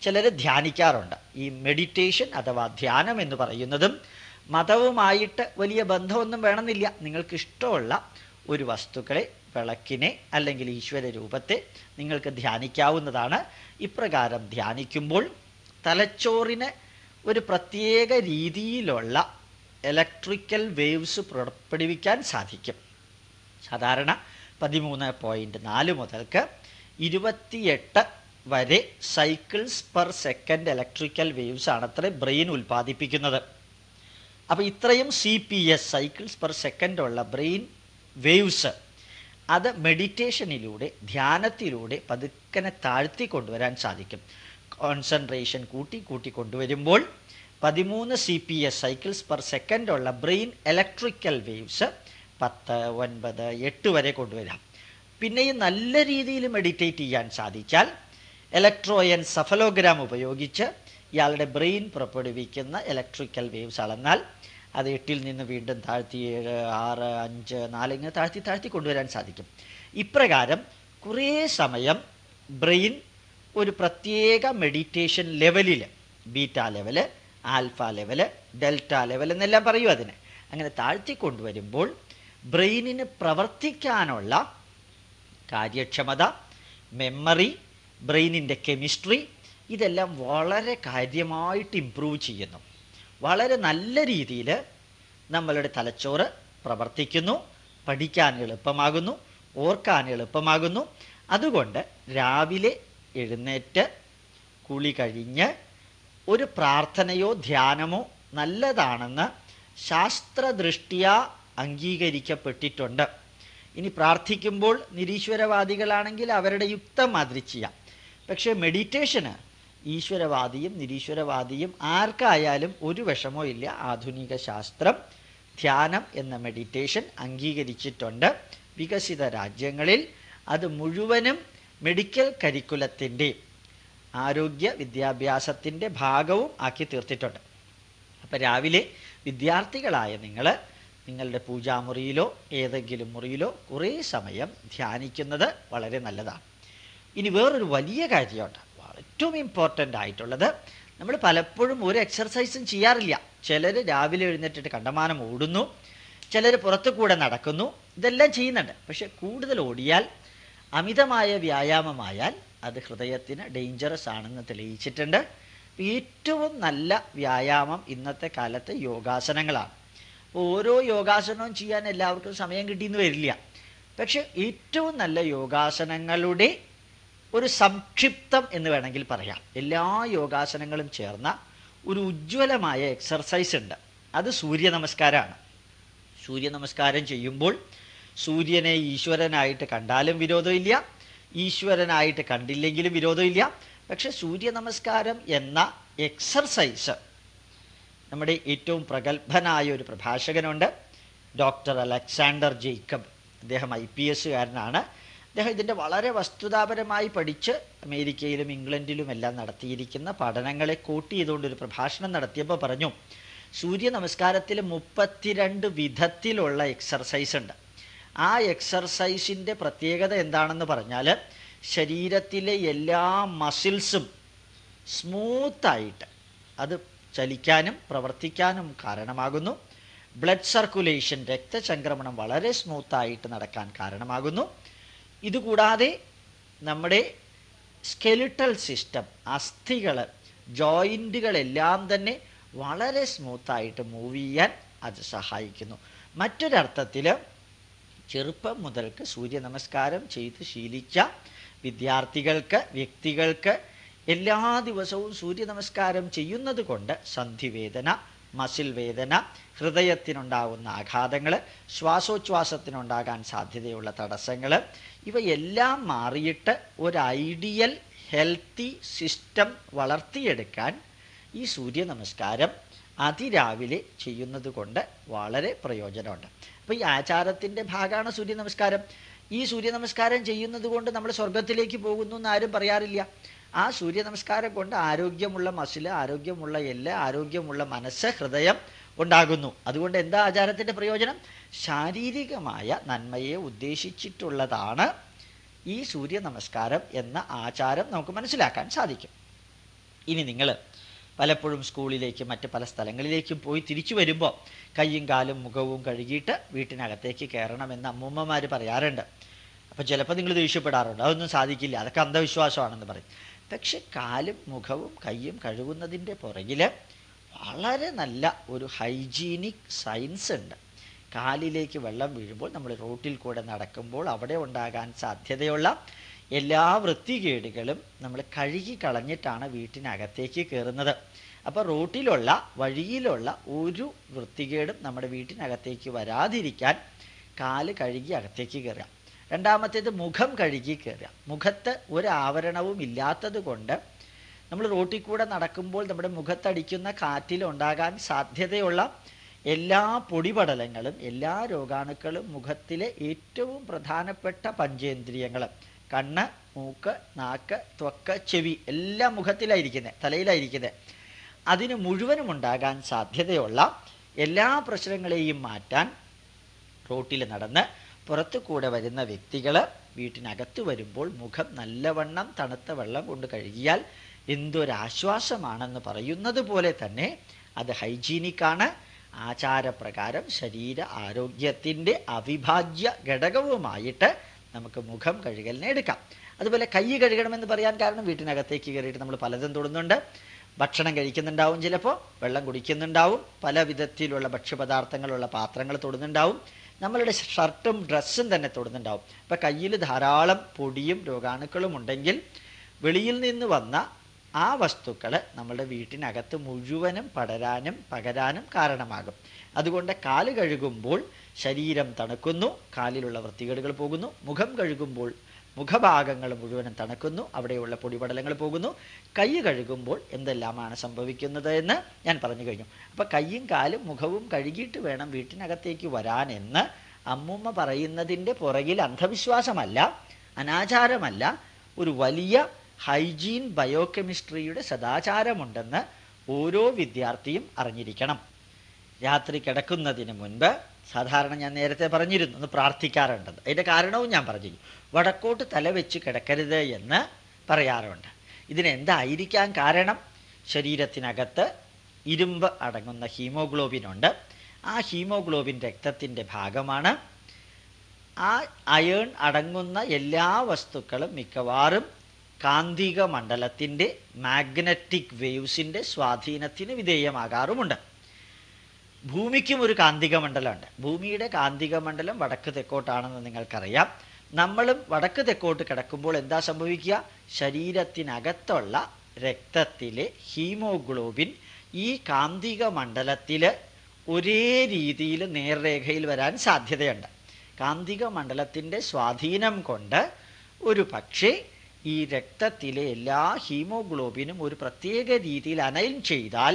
ചിലർ ധ്യാനിക്കാറുണ്ട്. ഈ മെഡിറ്റേഷൻ അഥവാ ധ്യാനം എന്ന് പറയുന്നതും മതവുമായിട്ട് വലിയ ബന്ധമൊന്നും വേണമെന്നില്ല. നിങ്ങൾക്കിഷ്ടമുള്ള ഒരു വസ്തുക്കളെ, വിളക്കിനെ അല്ലെങ്കിൽ ഈശ്വര രൂപത്തെ നിങ്ങൾക്ക് ധ്യാനിക്കാവുന്നതാണ്. ഇപ്രകാരം ധ്യാനിക്കുമ്പോൾ തലച്ചോറിന് ഒരു പ്രത്യേക രീതിയിലുള്ള ഇലക്ട്രിക്കൽ വേവ്സ് പുറപ്പെടുവിക്കാൻ സാധിക്കും. സാധാരണ 13.4 മുതൽക്ക് 28 വരെ cycles per second electrical waves ആണത്രേ ബ്രെയിൻ ഉൽപ്പാദിപ്പിക്കുന്നത്. അപ്പോൾ ഇത്രയും CPS സൈക്കിൾസ് പെർ സെക്കൻഡ് ഉള്ള ബ്രെയിൻ വേവ്സ് അത് മെഡിറ്റേഷനിലൂടെ, ധ്യാനത്തിലൂടെ പതുക്കനെ താഴ്ത്തി കൊണ്ടുവരാൻ സാധിക്കും. കോൺസെൻട്രേഷൻ കൂട്ടി കൊണ്ടുവരുമ്പോൾ 13 CPS സൈക്കിൾസ് പെർ സെക്കൻഡ് ഉള്ള ബ്രെയിൻ ഇലക്ട്രിക്കൽ വേവ്സ് 10, 9, 8 വരെ കൊണ്ടുവരാം. പിന്നെയും നല്ല രീതിയിൽ മെഡിറ്റേറ്റ് ചെയ്യാൻ സാധിച്ചാൽ ഇലക്ട്രോഎൻസെഫലോഗ്രാം ഉപയോഗിച്ച് ഇയാളുടെ ബ്രെയിൻ പുറപ്പെടുവിക്കുന്ന ഇലക്ട്രിക്കൽ വേവ്സ് അളന്നാൽ അത് 8-ൽ നിന്ന് വീണ്ടും താഴ്ത്തി 7, 6, 5, 4 ഇങ്ങനെ താഴ്ത്തി കൊണ്ടുവരാൻ സാധിക്കും. ഇപ്രകാരം കുറേ സമയം ബ്രെയിൻ ഒരു പ്രത്യേക മെഡിറ്റേഷൻ ലെവലിൽ, beta level, alpha level, delta level എന്നെല്ലാം പറയൂ അതിന്, അങ്ങനെ താഴ്ത്തി കൊണ്ടുവരുമ്പോൾ ബ്രെയിനിന് പ്രവർത്തിക്കാനുള്ള കാര്യക്ഷമത, മെമ്മറി, ബ്രെയിനിൻ്റെ കെമിസ്ട്രി ഇതെല്ലാം വളരെ കാര്യമായിട്ട് ഇംപ്രൂവ് ചെയ്യുന്നു. വളരെ നല്ല രീതിയിൽ നമ്മളുടെ തലച്ചോറ് പ്രവർത്തിക്കുന്നു, പഠിക്കാൻ എളുപ്പമാകുന്നു, ഓർക്കാൻ എളുപ്പമാകുന്നു. അതുകൊണ്ട് രാവിലെ എഴുന്നേറ്റ് കുളി കഴിഞ്ഞ് ഒരു പ്രാർത്ഥനയോ ധ്യാനമോ നല്ലതാണെന്ന് ശാസ്ത്രദൃഷ്ട്യാ അംഗീകരിക്കപ്പെട്ടിട്ടുണ്ട്. ഇനി പ്രാർത്ഥിക്കുമ്പോൾ നിരീശ്വരവാദികളാണെങ്കിൽ അവരുടെ യുക്തം മാതിരി ചെയ്യാം. പക്ഷേ മെഡിറ്റേഷന് ഈശ്വരവാദിയും നിരീശ്വരവാദിയും ആർക്കായാലും ഒരു വിഷമോ ഇല്ല. ആധുനിക ശാസ്ത്രം ധ്യാനം എന്ന മെഡിറ്റേഷൻ അംഗീകരിച്ചിട്ടുണ്ട്. വികസിത രാജ്യങ്ങളിൽ അത് മുഴുവനും മെഡിക്കൽ കരിക്കുലത്തിൻ്റെ, ആരോഗ്യ വിദ്യാഭ്യാസത്തിൻ്റെ ഭാഗവും ആക്കി തീർത്തിട്ടുണ്ട്. അപ്പോൾ രാവിലെ വിദ്യാർത്ഥികളായ നിങ്ങളുടെ പൂജാമുറിയിലോ ഏതെങ്കിലും മുറിയിലോ കുറേ സമയം ധ്യാനിക്കുന്നത് വളരെ നല്ലതാണ്. ഇനി വേറൊരു വലിയ കാര്യമുണ്ട്, ഏറ്റവും ഇമ്പോർട്ടൻ്റ് ആയിട്ടുള്ളത്. നമ്മൾ പലപ്പോഴും ഒരു എക്സർസൈസും ചെയ്യാറില്ല. ചിലർ രാവിലെ എഴുന്നേറ്റിട്ട് കണ്ടമാനം ഓടുന്നു, ചിലർ പുറത്തു കൂടെ നടക്കുന്നു, ഇതെല്ലാം ചെയ്യുന്നുണ്ട്. പക്ഷെ കൂടുതൽ ഓടിയാൽ, അമിതമായ വ്യായാമമായാൽ അത് ഹൃദയത്തിന് ഡേഞ്ചറസ് ആണെന്ന് തെളിയിച്ചിട്ടുണ്ട്. ഏറ്റവും നല്ല വ്യായാമം ഇന്നത്തെ കാലത്ത് യോഗാസനങ്ങളാണ്. ഓരോ യോഗാസനവും ചെയ്യാൻ എല്ലാവർക്കും സമയം കിട്ടിയെന്ന് വരില്ല. പക്ഷെ ഏറ്റവും നല്ല യോഗാസനങ്ങളുടെ ഒരു സംക്ഷിപ്തം എന്ന് വേണമെങ്കിൽ പറയാം. എല്ലാ യോഗാസനങ്ങളും ചേർന്ന ഒരു ഉജ്ജ്വലമായ എക്സർസൈസ് ഉണ്ട്. അത് സൂര്യ നമസ്കാരമാണ്. സൂര്യ നമസ്കാരം ചെയ്യുമ്പോൾ സൂര്യനെ ഈശ്വരനായിട്ട് കണ്ടാലും വിരോധമില്ല, ഈശ്വരനായിട്ട് കണ്ടില്ലെങ്കിലും വിരോധമില്ല. പക്ഷെ സൂര്യ നമസ്കാരം എന്ന എക്സർസൈസ് നമ്മുടെ ഏറ്റവും പ്രഗത്ഭനായ ഒരു പ്രഭാഷകനുണ്ട്, ഡോക്ടർ അലക്സാണ്ടർ ജേക്കബ്. അദ്ദേഹം IPS കാരനാണ്. അദ്ദേഹം ഇതിൻ്റെ വളരെ വസ്തുതാപരമായി പഠിച്ച് അമേരിക്കയിലും ഇംഗ്ലണ്ടിലും എല്ലാം നടത്തിയിരിക്കുന്ന പഠനങ്ങളെ കോട്ട് ചെയ്തുകൊണ്ടൊരു പ്രഭാഷണം നടത്തിയപ്പോൾ പറഞ്ഞു, സൂര്യ നമസ്കാരത്തിൽ 32 വിധത്തിലുള്ള എക്സർസൈസ് ഉണ്ട്. ആ എക്സർസൈസിൻ്റെ പ്രത്യേകത എന്താണെന്ന് പറഞ്ഞാൽ ശരീരത്തിലെ എല്ലാ മസിൽസും സ്മൂത്തായിട്ട് അത് ചലിക്കാനും പ്രവർത്തിക്കാനും കാരണമാകുന്നു. ബ്ലഡ് സർക്കുലേഷൻ, രക്തചംക്രമണം വളരെ സ്മൂത്തായിട്ട് നടക്കാൻ കാരണമാകുന്നു. ഇതുകൂടാതെ നമ്മുടെ സ്കെലിറ്റൽ സിസ്റ്റം, അസ്ഥികൾ, ജോയിൻറ്റുകളെല്ലാം തന്നെ വളരെ സ്മൂത്തായിട്ട് മൂവ് ചെയ്യാൻ അത് സഹായിക്കുന്നു. മറ്റൊരർത്ഥത്തിൽ ചെറുപ്പം മുതൽക്ക് സൂര്യ നമസ്കാരം ചെയ്ത് ശീലിച്ച വിദ്യാർത്ഥികൾക്ക്, വ്യക്തികൾക്ക് എല്ലാ ദിവസവും സൂര്യ നമസ്കാരം ചെയ്യുന്നത് കൊണ്ട് സന്ധിവേദന, മസിൽ വേദന, ഹൃദയത്തിനുണ്ടാകുന്ന ആഘാതങ്ങൾ, ശ്വാസോച്ഛ്വാസത്തിനുണ്ടാകാൻ സാധ്യതയുള്ള തടസ്സങ്ങൾ, ഇവയെല്ലാം മാറിയിട്ട് ഒരു ഐഡിയൽ ഹെൽത്തി സിസ്റ്റം വളർത്തിയെടുക്കാൻ ഈ സൂര്യ നമസ്കാരം അതിരാവിലെ ചെയ്യുന്നത് കൊണ്ട് വളരെ പ്രയോജനമുണ്ട്. അപ്പോൾ ഈ ആചാരത്തിൻ്റെ ഭാഗമാണ് സൂര്യ നമസ്കാരം. ഈ സൂര്യ നമസ്കാരം ചെയ്യുന്നത് കൊണ്ട് നമ്മൾ സ്വർഗത്തിലേക്ക് പോകുന്നു എന്ന് ആരും പറയാറില്ല. ആ സൂര്യ നമസ്കാരം കൊണ്ട് ആരോഗ്യമുള്ള മസിൽ, ആരോഗ്യമുള്ള എല്ല്, ആരോഗ്യമുള്ള മനസ്സ്, ഹൃദയം ഉണ്ടാകുന്നു. അതുകൊണ്ട് എന്താ ആചാരത്തിൻ്റെ പ്രയോജനം? ശാരീരികമായ നന്മയെ ഉദ്ദേശിച്ചിട്ടുള്ളതാണ് ഈ സൂര്യ നമസ്കാരം എന്ന ആചാരം നമുക്ക് മനസ്സിലാക്കാൻ സാധിക്കും. ഇനി നിങ്ങൾ പലപ്പോഴും സ്കൂളിലേക്കും മറ്റ് പല സ്ഥലങ്ങളിലേക്കും പോയി തിരിച്ചു വരുമ്പോൾ കയ്യും കാലും മുഖവും കഴുകിയിട്ട് വീട്ടിനകത്തേക്ക് കയറണമെന്ന് അമ്മൂമ്മമാർ പറയാറുണ്ട്. അപ്പോൾ ചിലപ്പോൾ നിങ്ങൾ ദേഷ്യപ്പെടാറുണ്ട്, അതൊന്നും സാധിക്കില്ല, അതൊക്കെ അന്ധവിശ്വാസമാണെന്ന് പറയും. പക്ഷെ കാലും മുഖവും കയ്യും കഴുകുന്നതിൻ്റെ പുറകിൽ വളരെ നല്ല ഒരു ഹൈജീനിക് സയൻസ് ഉണ്ട്. കാലിലേക്ക് വെള്ളം വീഴുമ്പോൾ നമ്മൾ റോട്ടിൽ കൂടെ നടക്കുമ്പോൾ അവിടെ ഉണ്ടാകാൻ സാധ്യതയുള്ള എല്ലാ വൃത്തികേടുകളും നമ്മൾ കഴുകി കളഞ്ഞിട്ടാണ് വീട്ടിനകത്തേക്ക് കയറുന്നത്. അപ്പോൾ റോട്ടിലുള്ള വഴിയിലുള്ള ഒരു വൃത്തികേടും നമ്മുടെ വീട്ടിനകത്തേക്ക് വരാതിരിക്കാൻ കാല് കഴുകി അകത്തേക്ക് കയറുക. രണ്ടാമത്തേത് മുഖം കഴുകി കയറുക. മുഖത്ത് ഒരാവരണവും ഇല്ലാത്തത് കൊണ്ട് നമ്മൾ റോട്ടിൽ കൂടെ നടക്കുമ്പോൾ നമ്മുടെ മുഖത്തടിക്കുന്ന കാറ്റിലുണ്ടാകാൻ സാധ്യതയുള്ള എല്ലാ പൊടിപടലങ്ങളും എല്ലാ രോഗാണുക്കളും മുഖത്തിലെ ഏറ്റവും പ്രധാനപ്പെട്ട പഞ്ചേന്ദ്രിയങ്ങൾ കണ്ണ്, മൂക്ക്, നാക്ക്, ത്വക്ക്, ചെവി എല്ലാം മുഖത്തിലായിരിക്കുന്നത്, തലയിലായിരിക്കുന്നത്. അതിന് മുഴുവനും ഉണ്ടാകാൻ സാധ്യതയുള്ള എല്ലാ പ്രശ്നങ്ങളെയും മാറ്റാൻ റോട്ടിൽ നടന്ന് പുറത്തു കൂടെ വരുന്ന വ്യക്തികൾ വീട്ടിനകത്ത് വരുമ്പോൾ മുഖം നല്ലവണ്ണം തണുത്ത വെള്ളം കൊണ്ട് കഴുകിയാൽ എന്തൊരാശ്വാസമാണെന്ന് പറയുന്നത് പോലെ തന്നെ അത് ഹൈജീനിക്കാണ്. ആചാരപ്രകാരം ശരീര ആരോഗ്യത്തിൻ്റെ അവിഭാജ്യ ഘടകവുമായിട്ട് നമുക്ക് മുഖം കഴുകലിനെ എടുക്കാം. അതുപോലെ കൈ കഴുകണമെന്ന് പറയാൻ കാരണം വീട്ടിനകത്തേക്ക് കയറിയിട്ട് നമ്മൾ പലതും തൊടുന്നുണ്ട്. ഭക്ഷണം കഴിക്കുന്നുണ്ടാവും, ചിലപ്പോൾ വെള്ളം കുടിക്കുന്നുണ്ടാവും, പല വിധത്തിലുള്ള ഭക്ഷ്യപദാർത്ഥങ്ങളുള്ള പാത്രങ്ങൾ തൊടുന്നുണ്ടാവും, നമ്മളുടെ ഷർട്ടും ഡ്രസ്സും തന്നെ തൊടുന്നുണ്ടാവും. അപ്പം കയ്യിൽ ധാരാളം പൊടിയും രോഗാണുക്കളും ഉണ്ടെങ്കിൽ വെളിയിൽ നിന്ന് വന്ന ആ വസ്തുക്കൾ നമ്മളുടെ വീട്ടിനകത്ത് മുഴുവനും പകരാനും കാരണമാകും. അതുകൊണ്ട് കാല് കഴുകുമ്പോൾ ശരീരം തണുക്കുന്നു, കാലിലുള്ള വൃത്തികേടുകൾ പോകുന്നു. മുഖം കഴുകുമ്പോൾ മുഖഭാഗങ്ങൾ മുഴുവനും തണുക്കുന്നു, അവിടെയുള്ള പൊടിപടലങ്ങൾ പോകുന്നു. കൈ കഴുകുമ്പോൾ എന്തെല്ലാമാണ് സംഭവിക്കുന്നത് എന്ന് ഞാൻ പറഞ്ഞു കഴിഞ്ഞു. അപ്പം കൈയും കാലും മുഖവും കഴുകിയിട്ട് വേണം വീട്ടിനകത്തേക്ക് വരാനെന്ന് അമ്മൂമ്മ പറയുന്നതിൻ്റെ പുറകിൽ അന്ധവിശ്വാസമല്ല, അനാചാരമല്ല, ഒരു വലിയ ഹൈജീൻ ബയോകെമിസ്ട്രിയുടെ സദാചാരമുണ്ടെന്ന് ഓരോ വിദ്യാർത്ഥിയും അറിഞ്ഞിരിക്കണം. രാത്രി കിടക്കുന്നതിന് മുൻപ് സാധാരണ ഞാൻ നേരത്തെ പറഞ്ഞിരുന്നു ഒന്ന് പ്രാർത്ഥിക്കാറുണ്ടെന്ന്. അതിൻ്റെ കാരണവും ഞാൻ പറഞ്ഞു. വടക്കോട്ട് തലവെച്ച് കിടക്കരുത് എന്ന് പറയാറുണ്ട്. ഇതിനെന്തായിരിക്കാൻ കാരണം? ശരീരത്തിനകത്ത് ഇരുമ്പ് അടങ്ങുന്ന ഹീമോഗ്ലോബിനുണ്ട്. ആ ഹീമോഗ്ലോബിൻ രക്തത്തിൻ്റെ ഭാഗമാണ്. ആ അയേൺ അടങ്ങുന്ന എല്ലാ വസ്തുക്കളും മിക്കവാറും കാന്തിക മണ്ഡലത്തിൻ്റെ മാഗ്നറ്റിക് വേവ്സിൻ്റെ സ്വാധീനത്തിന് വിധേയമാകാറുമുണ്ട്. ഭൂമിക്കും ഒരു കാന്തിക മണ്ഡലമുണ്ട്. ഭൂമിയുടെ കാന്തിക മണ്ഡലം വടക്ക് തെക്കോട്ടാണെന്ന് നിങ്ങൾക്കറിയാം. നമ്മളും വടക്ക് തെക്കോട്ട് കിടക്കുമ്പോൾ എന്താ സംഭവിക്കുക? ശരീരത്തിനകത്തുള്ള രക്തത്തിലെ ഹീമോഗ്ലോബിൻ ഈ കാന്തിക മണ്ഡലത്തിൽ ഒരേ രീതിയിൽ നേർരേഖയിൽ വരാൻ സാധ്യതയുണ്ട്. കാന്തിക മണ്ഡലത്തിൻ്റെ സ്വാധീനം കൊണ്ട് ഒരു പക്ഷേ ഈ രക്തത്തിലെ എല്ലാ ഹീമോഗ്ലോബിനും ഒരു പ്രത്യേക രീതിയിൽ അനൈൻ ചെയ്താൽ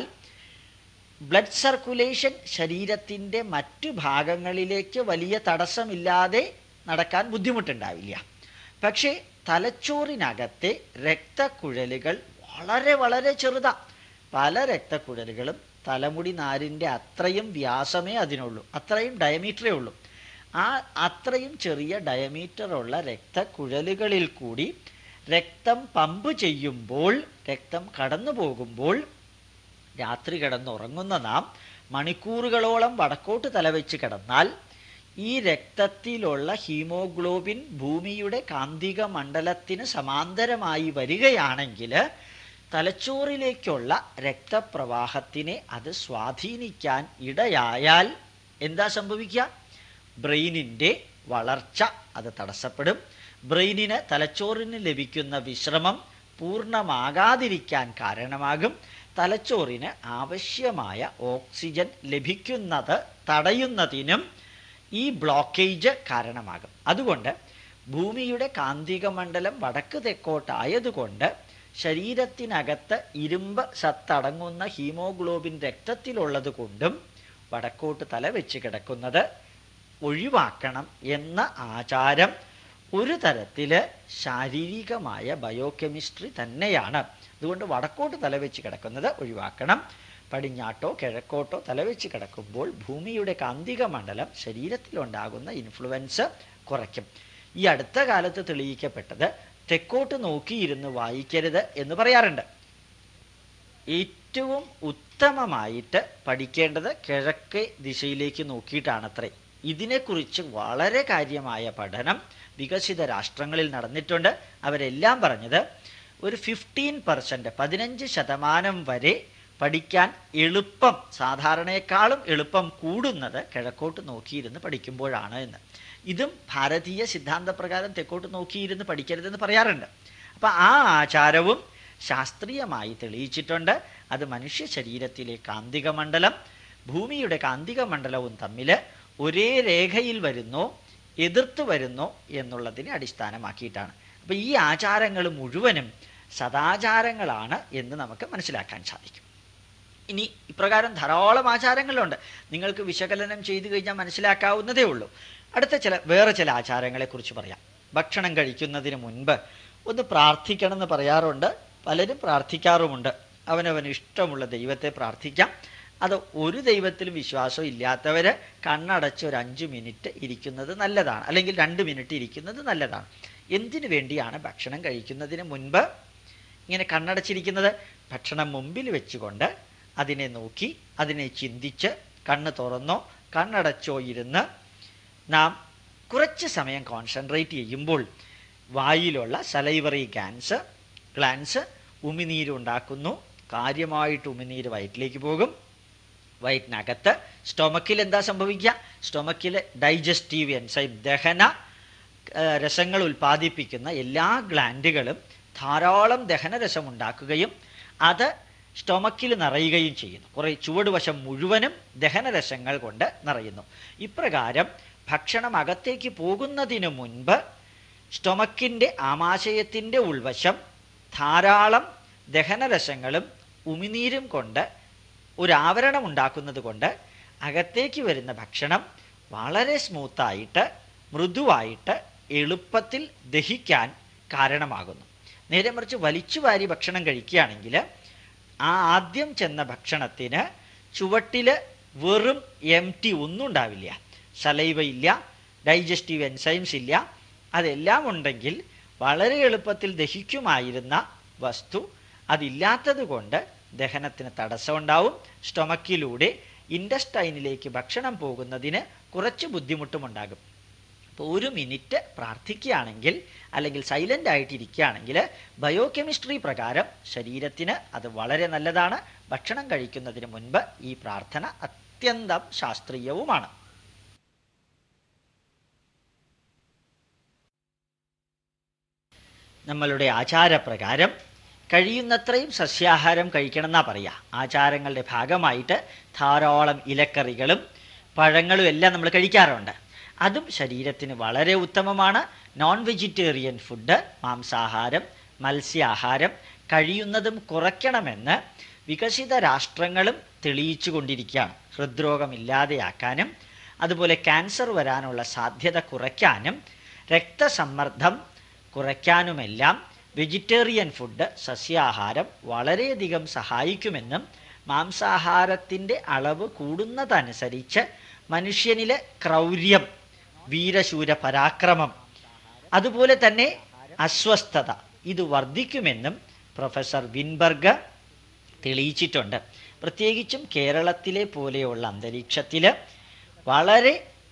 ബ്ലഡ് സർക്കുലേഷൻ ശരീരത്തിൻ്റെ മറ്റു ഭാഗങ്ങളിലേക്ക് വലിയ തടസ്സമില്ലാതെ നടക്കാൻ ബുദ്ധിമുട്ടുണ്ടാവില്ല. പക്ഷേ തലച്ചോറിനകത്തെ രക്തക്കുഴലുകൾ വളരെ വളരെ ചെറുതാണ്. പല രക്തക്കുഴലുകളും തലമുടി നാരിൻ്റെ അത്രയും വ്യാസമേ അതിനുള്ളൂ, അത്രയും ഡയമീറ്ററേ ഉള്ളൂ. ആ അത്രയും ചെറിയ ഡയമീറ്ററുള്ള രക്തക്കുഴലുകളിൽ കൂടി രക്തം പമ്പ് ചെയ്യുമ്പോൾ, രക്തം കടന്നു പോകുമ്പോൾ രാത്രി കിടന്നുറങ്ങുന്ന നാം മണിക്കൂറുകളോളം വടക്കോട്ട് തലവെച്ച് കിടന്നാൽ ഈ രക്തത്തിലുള്ള ഹീമോഗ്ലോബിൻ ഭൂമിയുടെ കാന്തിക മണ്ഡലത്തിന് സമാന്തരമായി വരികയാണെങ്കിൽ തലച്ചോറിലേക്കുള്ള രക്തപ്രവാഹത്തിനെ അത് സ്വാധീനിക്കാൻ ഇടയായാൽ എന്താ സംഭവിക്കുക? ബ്രെയിനിൻ്റെ വളർച്ച അത് തടസ്സപ്പെടും. ബ്രെയിനിന് തലച്ചോറിന് ലഭിക്കുന്ന വിശ്രമം പൂർണ്ണമാകാതിരിക്കാൻ കാരണമാകും. തലച്ചോറിന് ആവശ്യമായ ഓക്സിജൻ ലഭിക്കുന്നത് തടയുന്നതിനും ഈ ബ്ലോക്കേജ് കാരണമാകും. അതുകൊണ്ട് ഭൂമിയുടെ കാന്തിക മണ്ഡലം വടക്ക് തെക്കോട്ടായതുകൊണ്ട് ശരീരത്തിനകത്ത് ഇരുമ്പ് സത്തടങ്ങുന്ന ഹീമോഗ്ലോബിൻ രക്തത്തിലുള്ളത് കൊണ്ടും വടക്കോട്ട് തല വെച്ച് കിടക്കുന്നത് ഒഴിവാക്കണം എന്ന ആചാരം ഒരു തരത്തിൽ ശാരീരികമായ ബയോകെമിസ്ട്രി തന്നെയാണ്. അതുകൊണ്ട് വടക്കോട്ട് തലവെച്ച് കിടക്കുന്നത് ഒഴിവാക്കണം. പടിഞ്ഞാട്ടോ കിഴക്കോട്ടോ തലവെച്ച് കിടക്കുമ്പോൾ ഭൂമിയുടെ കാന്തിക മണ്ഡലം ശരീരത്തിലുണ്ടാകുന്ന ഇൻഫ്ലുവൻസ് കുറയ്ക്കും. ഈ അടുത്ത കാലത്ത് തെളിയിക്കപ്പെട്ടത് തെക്കോട്ട് നോക്കിയിരുന്ന് വായിക്കരുത് എന്ന് പറയാറുണ്ട്. ഏറ്റവും ഉത്തമമായിട്ട് പഠിക്കേണ്ടത് കിഴക്കേ ദിശയിലേക്ക് നോക്കിയിട്ടാണത്രേ. ഇതിനെക്കുറിച്ച് വളരെ കാര്യമായ പഠനം വികസിത രാഷ്ട്രങ്ങളിൽ നടന്നിട്ടുണ്ട്. അവരെല്ലാം പറഞ്ഞത് ഒരു 15%, 15% വരെ പഠിക്കാൻ എളുപ്പം, സാധാരണയെക്കാളും എളുപ്പം കൂടുന്നത് കിഴക്കോട്ട് നോക്കിയിരുന്ന് പഠിക്കുമ്പോഴാണ് എന്ന്. ഇതും ഭാരതീയ സിദ്ധാന്തപ്രകാരം തെക്കോട്ട് നോക്കിയിരുന്ന് പഠിക്കരുതെന്ന് പറയാറുണ്ട്. അപ്പം ആ ആചാരവും ശാസ്ത്രീയമായി തെളിയിച്ചിട്ടുണ്ട്. അത് മനുഷ്യ ശരീരത്തിലെ കാന്തിക മണ്ഡലം ഭൂമിയുടെ കാന്തിക മണ്ഡലവും തമ്മിൽ ഒരേ രേഖയിൽ വരുന്നോ എതിർത്ത് വരുന്നോ എന്നുള്ളതിനെ അടിസ്ഥാനമാക്കിയിട്ടാണ്. അപ്പം ഈ ആചാരങ്ങൾ മുഴുവനും സദാചാരങ്ങളാണ് എന്ന് നമുക്ക് മനസ്സിലാക്കാൻ സാധിക്കും. ഇനി ഇപ്രകാരം ധാരാളം ആചാരങ്ങളുണ്ട്. നിങ്ങൾക്ക് വിശകലനം ചെയ്തു കഴിഞ്ഞാൽ മനസ്സിലാക്കാവുന്നതേ ഉള്ളൂ. വേറെ ചില ആചാരങ്ങളെക്കുറിച്ച് പറയാം. ഭക്ഷണം കഴിക്കുന്നതിന് മുൻപ് ഒന്ന് പ്രാർത്ഥിക്കണം എന്ന് പറയാറുണ്ട്. പലരും പ്രാർത്ഥിക്കാറുമുണ്ട്. അവനവന് ഇഷ്ടമുള്ള ദൈവത്തെ പ്രാർത്ഥിക്കാം. അത് ഒരു ദൈവത്തിലും വിശ്വാസം ഇല്ലാത്തവർ കണ്ണടച്ച് ഒരു 5 മിനിറ്റ് ഇരിക്കുന്നത് നല്ലതാണ്, അല്ലെങ്കിൽ 2 മിനിറ്റ് ഇരിക്കുന്നത് നല്ലതാണ്. എന്തിനു വേണ്ടിയാണ് ഭക്ഷണം കഴിക്കുന്നതിന് മുൻപ് ഇങ്ങനെ കണ്ണടച്ചിരിക്കുന്നത്? ഭക്ഷണം മുമ്പിൽ വെച്ചുകൊണ്ട് അതിനെ നോക്കി, അതിനെ ചിന്തിച്ച്, കണ്ണ് തുറന്നോ കണ്ണടച്ചോ ഇരുന്ന് നാം കുറച്ച് സമയം കോൺസെൻട്രേറ്റ് ചെയ്യുമ്പോൾ വായിലുള്ള സലൈവറി ഗ്ലാൻസ് ഉമിനീരുണ്ടാക്കുന്നു. കാര്യമായിട്ട് ഉമിനീര് വയറ്റിലേക്ക് പോകും. വയറ്റിനകത്ത് സ്റ്റൊമക്കിൽ എന്താ സംഭവിക്കുക? സ്റ്റൊമക്കിൽ ഡൈജസ്റ്റീവ് എൻസൈം, ദഹന രസങ്ങൾ ഉൽപ്പാദിപ്പിക്കുന്ന എല്ലാ ഗ്ലാൻഡുകളും ധാരാളം ദഹനരസം ഉണ്ടാക്കുകയും അത് സ്റ്റൊമക്കിൽ നിറയുകയും ചെയ്യുന്നു. കുറേ ചുവടുവശം മുഴുവനും ദഹനരസങ്ങൾ കൊണ്ട് നിറയുന്നു. ഇപ്രകാരം ഭക്ഷണം അകത്തേക്ക് പോകുന്നതിന് മുൻപ് സ്റ്റൊമക്കിൻ്റെ ആമാശയത്തിൻ്റെ ഉൾവശം ധാരാളം ദഹനരസങ്ങളും ഉമിനീരും കൊണ്ട് ഒരു ആവരണം ഉണ്ടാക്കുന്നത് കൊണ്ട് അകത്തേക്ക് വരുന്ന ഭക്ഷണം വളരെ സ്മൂത്തായിട്ട്, മൃദുവായിട്ട്, എളുപ്പത്തിൽ ദഹിക്കാൻ കാരണമാകുന്നു. നേരെ മറിച്ച് വലിച്ചു വാരി ഭക്ഷണം കഴിക്കുകയാണെങ്കിൽ ആ ആദ്യം ചെന്ന ഭക്ഷണത്തിന് ചുവട്ടിൽ വെറും എംറ്റി ഒന്നും ഉണ്ടാവില്ല. സലൈവ ഇല്ല, ഡൈജസ്റ്റീവ് എൻസൈംസ് ഇല്ല. അതെല്ലാം ഉണ്ടെങ്കിൽ വളരെ എളുപ്പത്തിൽ ദഹിക്കുമായിരുന്ന വസ്തു അതില്ലാത്തത് കൊണ്ട് ദഹനത്തിന് തടസ്സമുണ്ടാവും. സ്റ്റൊമക്കിലൂടെ ഇൻഡസ്റ്റൈനിലേക്ക് ഭക്ഷണം പോകുന്നതിന് കുറച്ച് ബുദ്ധിമുട്ടുമുണ്ടാകും. അപ്പോൾ 1 മിനിറ്റ് പ്രാർത്ഥിക്കുകയാണെങ്കിൽ, അല്ലെങ്കിൽ സൈലൻ്റ് ആയിട്ടിരിക്കുകയാണെങ്കിൽ ബയോകെമിസ്ട്രി പ്രകാരം ശരീരത്തിന് അത് വളരെ നല്ലതാണ്. ഭക്ഷണം കഴിക്കുന്നതിന് മുൻപ് ഈ പ്രാർത്ഥന അത്യന്തം ശാസ്ത്രീയവുമാണ്. നമ്മളുടെ ആചാരപ്രകാരം കഴിയുന്നത്രയും സസ്യാഹാരം കഴിക്കണം എന്നാണ് പറയുക. ആചാരങ്ങളുടെ ഭാഗമായിട്ട് ധാരാളം ഇലക്കറികളും പഴങ്ങളും എല്ലാം നമ്മൾ കഴിക്കാറുണ്ട്. അതും ശരീരത്തിന് വളരെ ഉത്തമമാണ്. നോൺ വെജിറ്റേറിയൻ ഫുഡ്, മാംസാഹാരം, മത്സ്യാഹാരം കഴിയുന്നതും കുറയ്ക്കണമെന്ന് വികസിത രാഷ്ട്രങ്ങളും തെളിയിച്ചു കൊണ്ടിരിക്കുകയാണ്. ഹൃദ്രോഗം ഇല്ലാതെയാക്കാനും അതുപോലെ ക്യാൻസർ വരാനുള്ള സാധ്യത കുറയ്ക്കാനും രക്തസമ്മർദ്ദം കുറയ്ക്കാനുമെല്ലാം വെജിറ്റേറിയൻ ഫുഡ്, സസ്യാഹാരം വളരെയധികം സഹായിക്കുമെന്നും മാംസാഹാരത്തിൻ്റെ അളവ് കൂടുന്നതനുസരിച്ച് മനുഷ്യനിലെ ക്രൗര്യം, വീരശൂര പരാക്രമം, അതുപോലെ തന്നെ അസ്വസ്ഥത ഇത് വർദ്ധിക്കുമെന്നും പ്രൊഫസർ വിൻബർഗ് തെളിയിച്ചിട്ടുണ്ട്. പ്രത്യേകിച്ചും കേരളത്തിലെ പോലെയുള്ള അന്തരീക്ഷത്തിൽ വളരെ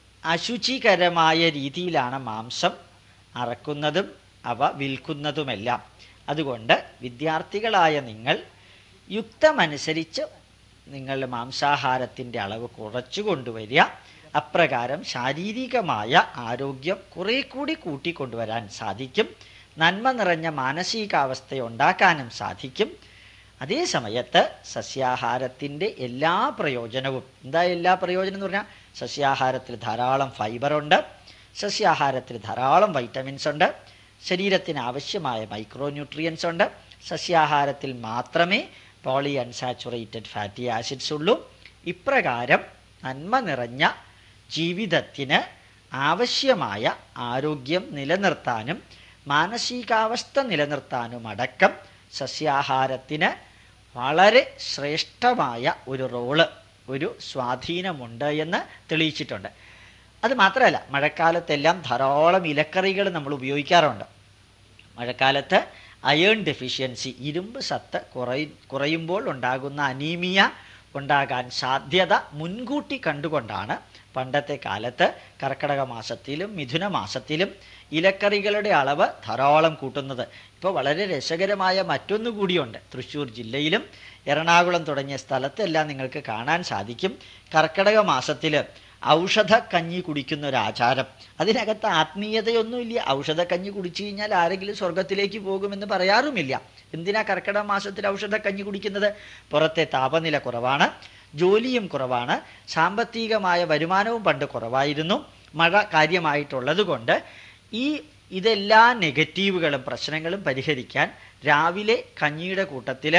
അശുചികരമായ രീതിയിലാണ് മാംസം അറക്കുന്നതും അവ വിൽക്കുന്നതുമെല്ലാം. അതുകൊണ്ട് വിദ്യാർത്ഥികളായ നിങ്ങൾ യുക്തമനുസരിച്ച് നിങ്ങളുടെ മാംസാഹാരത്തിൻ്റെ അളവ് കുറച്ചു കൊണ്ടുവരിക. അപ്രകാരം ശാരീരികമായ ആരോഗ്യം കുറേ കൂടി കൂട്ടിക്കൊണ്ടുവരാൻ സാധിക്കും. നന്മ നിറഞ്ഞ മാനസികാവസ്ഥയുണ്ടാക്കാനും സാധിക്കും. അതേ സമയത്ത് സസ്യാഹാരത്തിൻ്റെ എല്ലാ പ്രയോജനവും, എന്താ എല്ലാ പ്രയോജനം എന്ന് പറഞ്ഞാൽ, സസ്യാഹാരത്തിൽ ധാരാളം ഫൈബറുണ്ട്, സസ്യാഹാരത്തിൽ ധാരാളം വൈറ്റമിൻസ് ഉണ്ട്, ശരീരത്തിന് ആവശ്യമായ മൈക്രോ ന്യൂട്രിയൻസ് ഉണ്ട്. സസ്യാഹാരത്തിൽ മാത്രമേ പോളി അൺസാച്ചുറേറ്റഡ് ഫാറ്റി ആസിഡ്സ് ഉള്ളൂ. ഇപ്രകാരം നന്മ നിറഞ്ഞ ജീവിതത്തിന് ആവശ്യമായ ആരോഗ്യം നിലനിർത്താനും മാനസികാവസ്ഥ നിലനിർത്താനും അടക്കം സസ്യാഹാരത്തിന് വളരെ ശ്രേഷ്ഠമായ ഒരു റോള്, ഒരു സ്വാധീനമുണ്ട് എന്ന് തെളിയിച്ചിട്ടുണ്ട്. അത് മാത്രമല്ല, മഴക്കാലത്തെല്ലാം ധാരാളം ഇലക്കറികൾ നമ്മൾ ഉപയോഗിക്കാറുണ്ട്. മഴക്കാലത്ത് അയേൺ ഡെഫിഷ്യൻസി, ഇരുമ്പ് സത്ത് കുറയുമ്പോൾ ഉണ്ടാകുന്ന അനീമിയ ഉണ്ടാകാൻ സാധ്യത മുൻകൂട്ടി കണ്ടുകൊണ്ടാണ് പണ്ടത്തെ കാലത്ത് കർക്കിടക മാസത്തിലും മിഥുന മാസത്തിലും ഇലക്കറികളുടെ അളവ് ധാരാളം കൂട്ടുന്നത്. ഇപ്പോൾ വളരെ രസകരമായ മറ്റൊന്നു കൂടിയുണ്ട്. തൃശ്ശൂർ ജില്ലയിലും എറണാകുളം തുടങ്ങിയ സ്ഥലത്തെല്ലാം നിങ്ങൾക്ക് കാണാൻ സാധിക്കും. കർക്കിടക മാസത്തിൽ ഔഷധക്കഞ്ഞി കുടിക്കുന്ന ഒരു ആചാരം. അതിനകത്ത് ആത്മീയതയൊന്നുമില്ല. ഔഷധക്കഞ്ഞി കുടിച്ചു കഴിഞ്ഞാൽ ആരെങ്കിലും സ്വർഗത്തിലേക്ക് പോകുമെന്ന് പറയാറുമില്ല. എന്തിനാ കർക്കിടക മാസത്തിൽ ഔഷധക്കഞ്ഞി കുടിക്കുന്നത്? പുറത്തെ താപനില കുറവാണ്, ജോലിയും കുറവാണ്, സാമ്പത്തികമായ വരുമാനവും പണ്ട് കുറവായിരുന്നു, മഴ കാര്യമായിട്ടുള്ളത് കൊണ്ട് ഇതെല്ലാ നെഗറ്റീവുകളും പ്രശ്നങ്ങളും പരിഹരിക്കാൻ രാവിലെ കഞ്ഞിയുടെ കൂട്ടത്തിൽ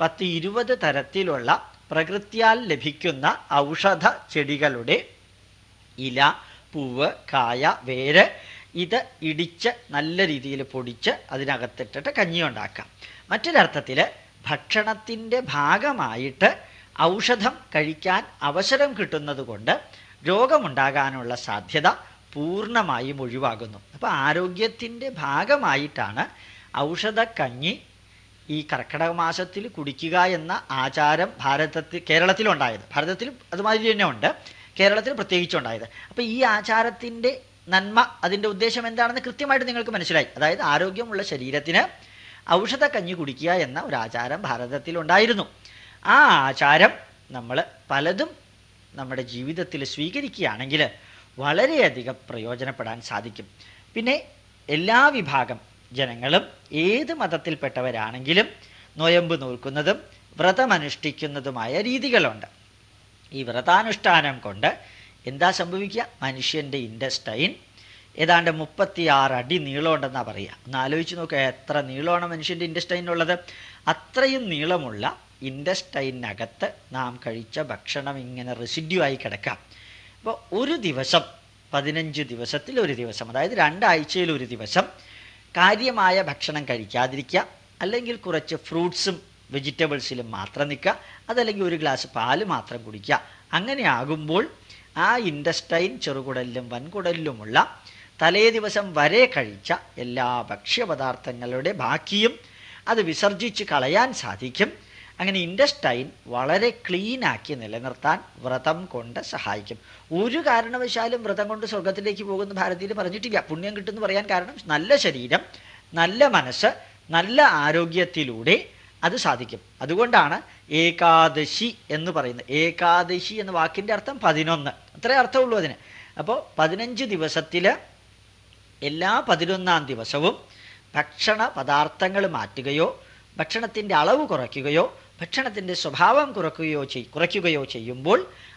10-20 തരത്തിലുള്ള പ്രകൃത്യാൽ ലഭിക്കുന്ന ഔഷധ ചെടികളുടെ ഇല, പൂവ്, കായ, വേര് ഇത് ഇടിച്ച് നല്ല രീതിയിൽ പൊടിച്ച് അതിനകത്തിട്ടിട്ട് കഞ്ഞി ഉണ്ടാക്കാം. മറ്റൊരർത്ഥത്തിൽ ഭക്ഷണത്തിൻ്റെ ഭാഗമായിട്ട് ഔഷധം കഴിക്കാൻ അവസരം കിട്ടുന്നത് കൊണ്ട് രോഗമുണ്ടാകാനുള്ള സാധ്യത പൂർണ്ണമായും ഒഴിവാകുന്നു. അപ്പോൾ ആരോഗ്യത്തിൻ്റെ ഭാഗമായിട്ടാണ് ഔഷധക്കഞ്ഞി ഈ കർക്കിടക മാസത്തിൽ കുടിക്കുക എന്ന ആചാരം കേരളത്തിലുണ്ടായത്. ഭാരതത്തിലും അതുമാതിരി തന്നെ ഉണ്ട്, കേരളത്തിൽ പ്രത്യേകിച്ചുണ്ടായത്. അപ്പോൾ ഈ ആചാരത്തിൻ്റെ നന്മ, അതിൻ്റെ ഉദ്ദേശം എന്താണെന്ന് കൃത്യമായിട്ട് നിങ്ങൾക്ക് മനസ്സിലായി. അതായത് ആരോഗ്യമുള്ള ശരീരത്തിന് ഔഷധക്കഞ്ഞി കുടിക്കുക എന്ന ഒരു ആചാരം ഭാരതത്തിലുണ്ടായിരുന്നു. ആ ആചാരം നമ്മൾ പലതും നമ്മുടെ ജീവിതത്തിൽ സ്വീകരിക്കുകയാണെങ്കിൽ വളരെയധികം പ്രയോജനപ്പെടാൻ സാധിക്കും. പിന്നെ എല്ലാ വിഭാഗം ജനങ്ങളും ഏത് മതത്തിൽപ്പെട്ടവരാണെങ്കിലും നൊയമ്പ് നോക്കുന്നതും വ്രതമനുഷ്ഠിക്കുന്നതുമായ രീതികളുണ്ട്. ഈ വ്രതാനുഷ്ഠാനം കൊണ്ട് എന്താ സംഭവിക്കുക? മനുഷ്യൻ്റെ ഇൻറ്റസ്റ്റൈൻ ഏതാണ്ട് 36 അടി നീളമുണ്ടെന്നാണ് പറയുക. ഒന്ന് ആലോചിച്ച് നോക്കുക, എത്ര നീളമാണ് മനുഷ്യൻ്റെ ഇൻറ്റസ്റ്റൈനുള്ളത്. അത്രയും നീളമുള്ള ഇൻറ്റസ്റ്റൈനകത്ത് നാം കഴിച്ച ഭക്ഷണം ഇങ്ങനെ റെസിഡ്യൂ ആയി കിടക്കാം. അപ്പോൾ ഒരു ദിവസം, 15 ദിവസത്തിൽ ഒരു ദിവസം, അതായത് 2 ആഴ്ചയിൽ ഒരു ദിവസം കാര്യമായ ഭക്ഷണം കഴിക്കാതിരിക്കുക, അല്ലെങ്കിൽ കുറച്ച് ഫ്രൂട്ട്സും വെജിറ്റബിൾസിലും മാത്രം നിൽക്കുക, അതല്ലെങ്കിൽ ഒരു ഗ്ലാസ് പാല് മാത്രം കുടിക്കുക. അങ്ങനെ ആകുമ്പോൾ ആ ഇൻറ്റസ്റ്റൈൻ, ചെറുകുടലിലും വൻകുടലിലുമുള്ള തലേ ദിവസം വരെ കഴിച്ച എല്ലാ ഭക്ഷ്യപദാർത്ഥങ്ങളുടെ ബാക്കിയും അത് വിസർജിച്ച് കളയാൻ സാധിക്കും. അങ്ങനെ ഇൻറ്റസ്റ്റൈൻ വളരെ ക്ലീനാക്കി നിലനിർത്താൻ വ്രതം കൊണ്ട് സഹായിക്കും. ഒരു കാരണവശാലും വ്രതം കൊണ്ട് സ്വർഗത്തിലേക്ക് പോകുന്ന ഭാരതീയർ പറഞ്ഞിട്ടില്ല. പുണ്യം കിട്ടുമെന്ന് പറയാൻ കാരണം നല്ല ശരീരം, നല്ല മനസ്സ്, നല്ല ആരോഗ്യത്തിലൂടെ അത് സാധിക്കും. അതുകൊണ്ടാണ് ഏകാദശി എന്ന് പറയുന്നത്. ഏകാദശി എന്ന വാക്കിൻ്റെ അർത്ഥം 11, അത്രേ അർത്ഥമുള്ളൂ അതിന്. അപ്പോൾ 15 ദിവസത്തിൽ എല്ലാ 11ാം ദിവസവും ഭക്ഷണ പദാർത്ഥങ്ങൾ മാറ്റുകയോ ഭക്ഷണത്തിൻ്റെ അളവ് കുറയ്ക്കുകയോ ഭക്ഷണത്തിൻ്റെ സ്വഭാവം കുറയ്ക്കുകയോ ചെയ്യുമ്പോൾ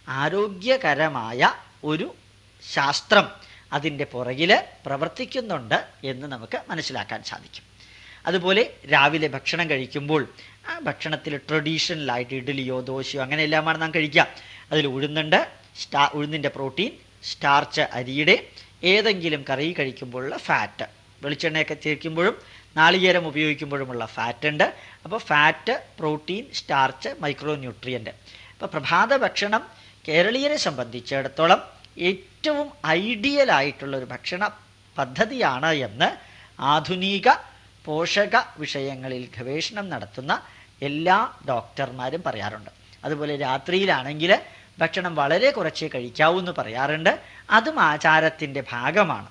ആരോഗ്യകരമായ ഒരു ശാസ്ത്രം അതിൻ്റെ പുറകിൽ പ്രവർത്തിക്കുന്നുണ്ട് എന്ന് നമുക്ക് മനസ്സിലാക്കാൻ സാധിക്കും. അതുപോലെ രാവിലെ ഭക്ഷണം കഴിക്കുമ്പോൾ ആ ഭക്ഷണത്തിൽ ട്രഡീഷണലായിട്ട് ഇഡ്ഡലിയോ ദോശയോ അങ്ങനെ എല്ലാമാണ് നാം കഴിക്കുക. അതിൽ ഉഴുന്നുണ്ട്, ഉഴുന്നിൻ്റെ പ്രോട്ടീൻ, സ്റ്റാർച്ച് അരിയുടെ, ഏതെങ്കിലും കറി കഴിക്കുമ്പോഴുള്ള ഫാറ്റ്, വെളിച്ചെണ്ണയൊക്കെ ചേർക്കുമ്പോഴും നാളികേരം ഉപയോഗിക്കുമ്പോഴുമുള്ള ഫാറ്റ് ഉണ്ട്. അപ്പോൾ fat, protein, starch, micro nutrient. അപ്പോൾ പ്രഭാത ഭക്ഷണം കേരളീയരെ സംബന്ധിച്ചിടത്തോളം ഏറ്റവും ഐഡിയലായിട്ടുള്ളൊരു ഭക്ഷണ പദ്ധതിയാണ് എന്ന് ആധുനിക പോഷക വിഷയങ്ങളിൽ ഗവേഷണം നടത്തുന്ന എല്ലാ ഡോക്ടർമാരും പറയാറുണ്ട്. അതുപോലെ രാത്രിയിലാണെങ്കിൽ ഭക്ഷണം വളരെ കുറച്ചേ കഴിക്കാവൂ എന്ന് പറയാറുണ്ട്. അതും ആചാരത്തിൻ്റെ ഭാഗമാണ്.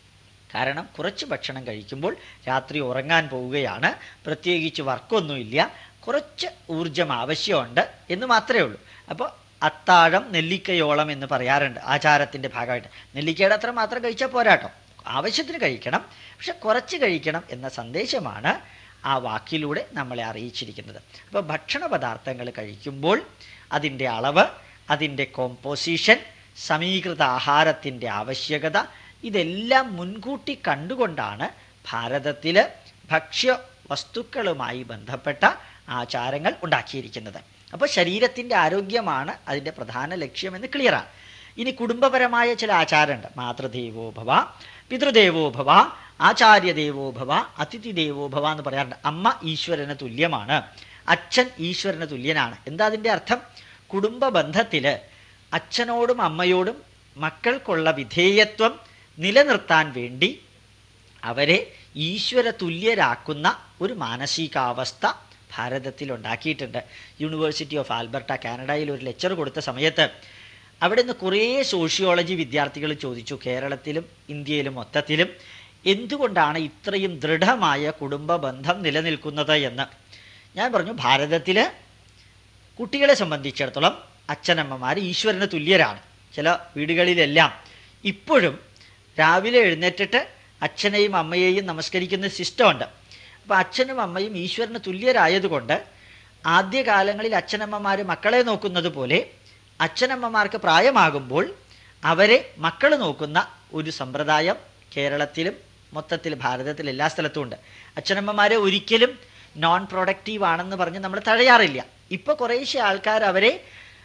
കാരണം കുറച്ച് ഭക്ഷണം കഴിക്കുമ്പോൾ രാത്രി ഉറങ്ങാൻ പോവുകയാണ്, പ്രത്യേകിച്ച് വർക്കൊന്നുമില്ല, കുറച്ച് ഊർജം ആവശ്യമുണ്ട് എന്ന് മാത്രമേ ഉള്ളൂ. അപ്പോൾ അത്താഴം നെല്ലിക്കയോളം എന്ന് പറയാറുണ്ട് ആചാരത്തിൻ്റെ ഭാഗമായിട്ട്. നെല്ലിക്കയുടെ അത്ര മാത്രം കഴിച്ചാൽ പോരാട്ടോ, ആവശ്യത്തിന് കഴിക്കണം, പക്ഷെ കുറച്ച് കഴിക്കണം എന്ന സന്ദേശമാണ് ആ വാക്കിലൂടെ നമ്മളെ അറിയിച്ചിരിക്കുന്നത്. അപ്പോൾ ഭക്ഷണ പദാർത്ഥങ്ങൾ കഴിക്കുമ്പോൾ അതിൻ്റെ അളവ്, അതിൻ്റെ കോമ്പോസിഷൻ, സമീകൃത ആഹാരത്തിൻ്റെ ആവശ്യകത, ഇതെല്ലാം മുൻകൂട്ടി കണ്ടുകൊണ്ടാണ് ഭാരതത്തിൽ ഭക്ഷ്യ വസ്തുക്കളുമായി ബന്ധപ്പെട്ട ആചാരങ്ങൾ ഉണ്ടാക്കിയിരിക്കുന്നത്. അപ്പോൾ ശരീരത്തിൻ്റെ ആരോഗ്യമാണ് അതിൻ്റെ പ്രധാന ലക്ഷ്യമെന്ന് ക്ലിയറാണ്. ഇനി കുടുംബപരമായ ചില ആചാരമുണ്ട്. മാതൃദേവോ ഭവ, പിതൃദേവോ ഭവ, ആചാര്യദേവോ ഭവ, അതിഥി ദേവോ ഭവ എന്ന് പറയാറുണ്ട്. അമ്മ ഈശ്വരന് തുല്യമാണ്, അച്ഛൻ ഈശ്വരന് തുല്യനാണ്. എന്താ അതിൻ്റെ അർത്ഥം? കുടുംബ ബന്ധത്തിൽ അച്ഛനോടും അമ്മയോടും മക്കൾക്കുള്ള വിധേയത്വം നിലനിർത്താൻ വേണ്ടി അവരെ ഈശ്വര തുല്യരാക്കുന്ന ഒരു മാനസികാവസ്ഥ ഭാരതത്തിൽ ഉണ്ടാക്കിയിട്ടുണ്ട്. യൂണിവേഴ്സിറ്റി ഓഫ് ആൽബർട്ട കാനഡയിൽ ഒരു ലെക്ചർ കൊടുത്ത സമയത്ത് അവിടെ നിന്ന് കുറേ സോഷ്യോളജി വിദ്യാർത്ഥികൾ ചോദിച്ചു, കേരളത്തിലും ഇന്ത്യയിലും മൊത്തത്തിലും എന്തുകൊണ്ടാണ് ഇത്രയും ദൃഢമായ കുടുംബ ബന്ധം നിലനിൽക്കുന്നത് എന്ന്. ഞാൻ പറഞ്ഞു, ഭാരതത്തിൽ കുട്ടികളെ സംബന്ധിച്ചിടത്തോളം അച്ഛനമ്മമാർ ഈശ്വരന് തുല്യരാണ്. ചില വീടുകളിലെല്ലാം ഇപ്പോഴും രാവിലെ എഴുന്നേറ്റിട്ട് അച്ഛനെയും അമ്മയെയും നമസ്കരിക്കുന്ന സിസ്റ്റമുണ്ട്. അപ്പോൾ അച്ഛനും അമ്മയും ഈശ്വരന് തുല്യരായതുകൊണ്ട് ആദ്യകാലങ്ങളിൽ അച്ഛനമ്മമാർ മക്കളെ നോക്കുന്നത് പോലെ അച്ഛനമ്മമാർക്ക് പ്രായമാകുമ്പോൾ അവരെ മക്കൾ നോക്കുന്ന ഒരു സമ്പ്രദായം കേരളത്തിലും മൊത്തത്തിൽ ഭാരതത്തിൽ എല്ലാ സ്ഥലത്തും ഉണ്ട്. അച്ഛനമ്മമാരെ ഒരിക്കലും നോൺ പ്രൊഡക്റ്റീവ് ആണെന്ന് പറഞ്ഞ് നമ്മൾ തഴയാറില്ല. ഇപ്പോൾ കുറേശ്ശെ ആൾക്കാർ അവരെ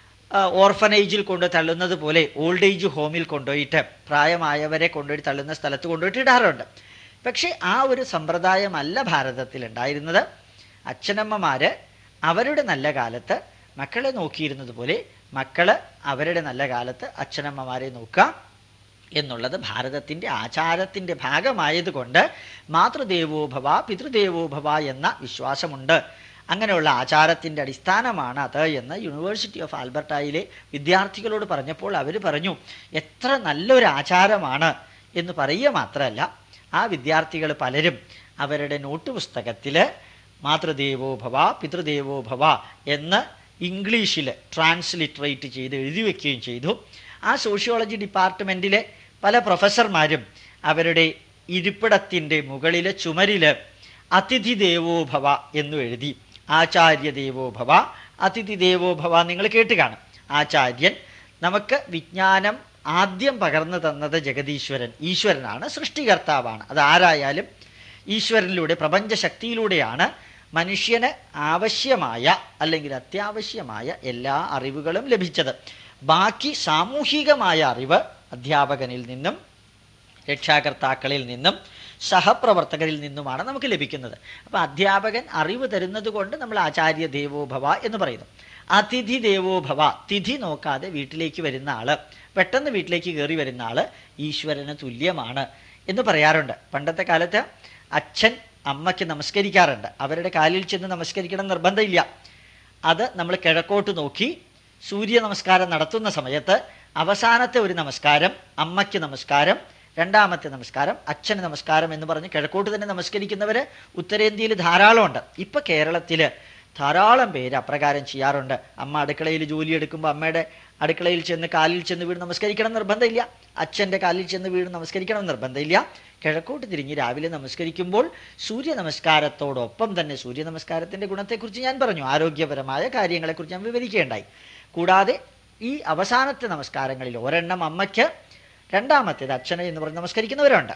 ഓർഫനേജിൽ കൊണ്ട് തള്ളുന്നത് പോലെ ഓൾഡ് ഏജ് ഹോമിൽ കൊണ്ടുപോയിട്ട് പ്രായമായവരെ കൊണ്ടുപോയി തള്ളുന്ന സ്ഥലത്ത് കൊണ്ടുപോയിട്ട് ഇടാറുണ്ട്. പക്ഷേ ആ ഒരു സമ്പ്രദായമല്ല ഭാരതത്തിൽ ഉണ്ടായിരുന്നത്. അച്ഛനമ്മമാർ അവരുടെ നല്ല കാലത്ത് മക്കളെ നോക്കിയിരുന്നത് പോലെ മക്കൾ അവരുടെ നല്ല കാലത്ത് അച്ഛനമ്മമാരെ നോക്കുക എന്നുള്ളത് ഭാരതത്തിൻ്റെ ആചാരത്തിൻ്റെ ഭാഗമായതുകൊണ്ട് മാതൃദേവോ ഭവ പിതൃദേവോ ഭവ എന്ന വിശ്വാസമുണ്ട്. അങ്ങനെയുള്ള ആചാരത്തിൻ്റെ അടിസ്ഥാനമാണ് അത് എന്ന് യൂണിവേഴ്സിറ്റി ഓഫ് ആൽബർട്ടയിലെ വിദ്യാർത്ഥികളോട് പറഞ്ഞപ്പോൾ അവർ പറഞ്ഞു, എത്ര നല്ലൊരു ആചാരമാണ് എന്ന് പറയുക മാത്രമല്ല, ആ വിദ്യാർത്ഥികൾ പലരും അവരുടെ നോട്ട് പുസ്തകത്തിൽ മാതൃദേവോ ഭവ പിതൃദേവോ ഭവ എന്ന് ഇംഗ്ലീഷിൽ ട്രാൻസ്ലിറ്ററേറ്റ് ചെയ്ത് എഴുതി വയ്ക്കുകയും ചെയ്തു. ആ സോഷ്യോളജി ഡിപ്പാർട്ട്മെൻറ്റിലെ പല പ്രൊഫസർമാരും അവരുടെ ഇരിപ്പിടത്തിൻ്റെ മുകളിലെ ചുമരിൽ അതിഥി ദേവോ ഭവ എന്നു എഴുതി. ആചാര്യ ദേവോ ഭവ അതിഥി ദേവോ ഭവ നിങ്ങൾ കേട്ട് കാണും. ആചാര്യൻ നമുക്ക് വിജ്ഞാനം ആദ്യം പകർന്നു തന്നത് ജഗതീശ്വരൻ, ഈശ്വരനാണ്, സൃഷ്ടികർത്താവാണ്. അതാരായാലും ഈശ്വരനിലൂടെ പ്രപഞ്ചശക്തിയിലൂടെയാണ് മനുഷ്യന് ആവശ്യമായ അല്ലെങ്കിൽ അത്യാവശ്യമായ എല്ലാ അറിവുകളും ലഭിച്ചത്. ബാക്കി സാമൂഹികമായ അറിവ് അധ്യാപകനിൽ നിന്നും രക്ഷാകർത്താക്കളിൽ നിന്നും സഹപ്രവർത്തകരിൽ നിന്നുമാണ് നമുക്ക് ലഭിക്കുന്നത്. അപ്പോൾ അധ്യാപകൻ അറിവ് തരുന്നത് കൊണ്ട് നമ്മൾ ആചാര്യ ദേവോ ഭവ എന്ന് പറയുന്നു. അതിഥി ദേവോ ഭവ, തിഥി നോക്കാതെ വീട്ടിലേക്ക് വരുന്ന ആൾ, പെട്ടെന്ന് വീട്ടിലേക്ക് കയറി വരുന്ന ആൾ ഈശ്വരന് തുല്യമാണ് എന്ന് പറയാറുണ്ട്. പണ്ടത്തെ കാലത്ത് അച്ഛൻ അമ്മയ്ക്ക് നമസ്കരിക്കാറുണ്ട്. അവരുടെ കാലിൽ ചെന്ന് നമസ്കരിക്കണം നിർബന്ധമില്ല. അത് നമ്മൾ കിഴക്കോട്ട് നോക്കി സൂര്യ നമസ്കാരം നടത്തുന്ന സമയത്ത് അവസാനത്തെ ഒരു നമസ്കാരം അമ്മയ്ക്ക് നമസ്കാരം, രണ്ടാമത്തെ നമസ്കാരം അച്ഛന് നമസ്കാരം എന്ന് പറഞ്ഞ് കിഴക്കോട്ട് തന്നെ നമസ്കരിക്കുന്നവർ ഉത്തരേന്ത്യയിൽ ധാരാളമുണ്ട്. ഇപ്പം കേരളത്തിൽ ധാരാളം പേര് അപ്രകാരം ചെയ്യാറുണ്ട്. അമ്മ അടുക്കളയിൽ ജോലിയെടുക്കുമ്പോൾ അമ്മയുടെ അടുക്കളയിൽ ചെന്ന് കാലിൽ ചെന്ന് വീണ് നമസ്കരിക്കണം നിർബന്ധമില്ല. അച്ഛൻ്റെ കാലിൽ ചെന്ന് വീണ് നമസ്കരിക്കണം നിർബന്ധമില്ല. കിഴക്കോട്ട് തിരിഞ്ഞ് രാവിലെ നമസ്കരിക്കുമ്പോൾ സൂര്യ നമസ്കാരത്തോടൊപ്പം തന്നെ സൂര്യ നമസ്കാരത്തിൻ്റെ ഗുണത്തെക്കുറിച്ച് ഞാൻ പറഞ്ഞു, ആരോഗ്യപരമായ കാര്യങ്ങളെക്കുറിച്ച് ഞാൻ വിവരിക്കുകയുണ്ടായി. കൂടാതെ ഈ അവസാനത്തെ നമസ്കാരങ്ങളിൽ ഒരെണ്ണം അമ്മയ്ക്ക്, രണ്ടാമത്തേത് അച്ഛനെ എന്ന് പറഞ്ഞ് നമസ്കരിക്കുന്നവരുണ്ട്.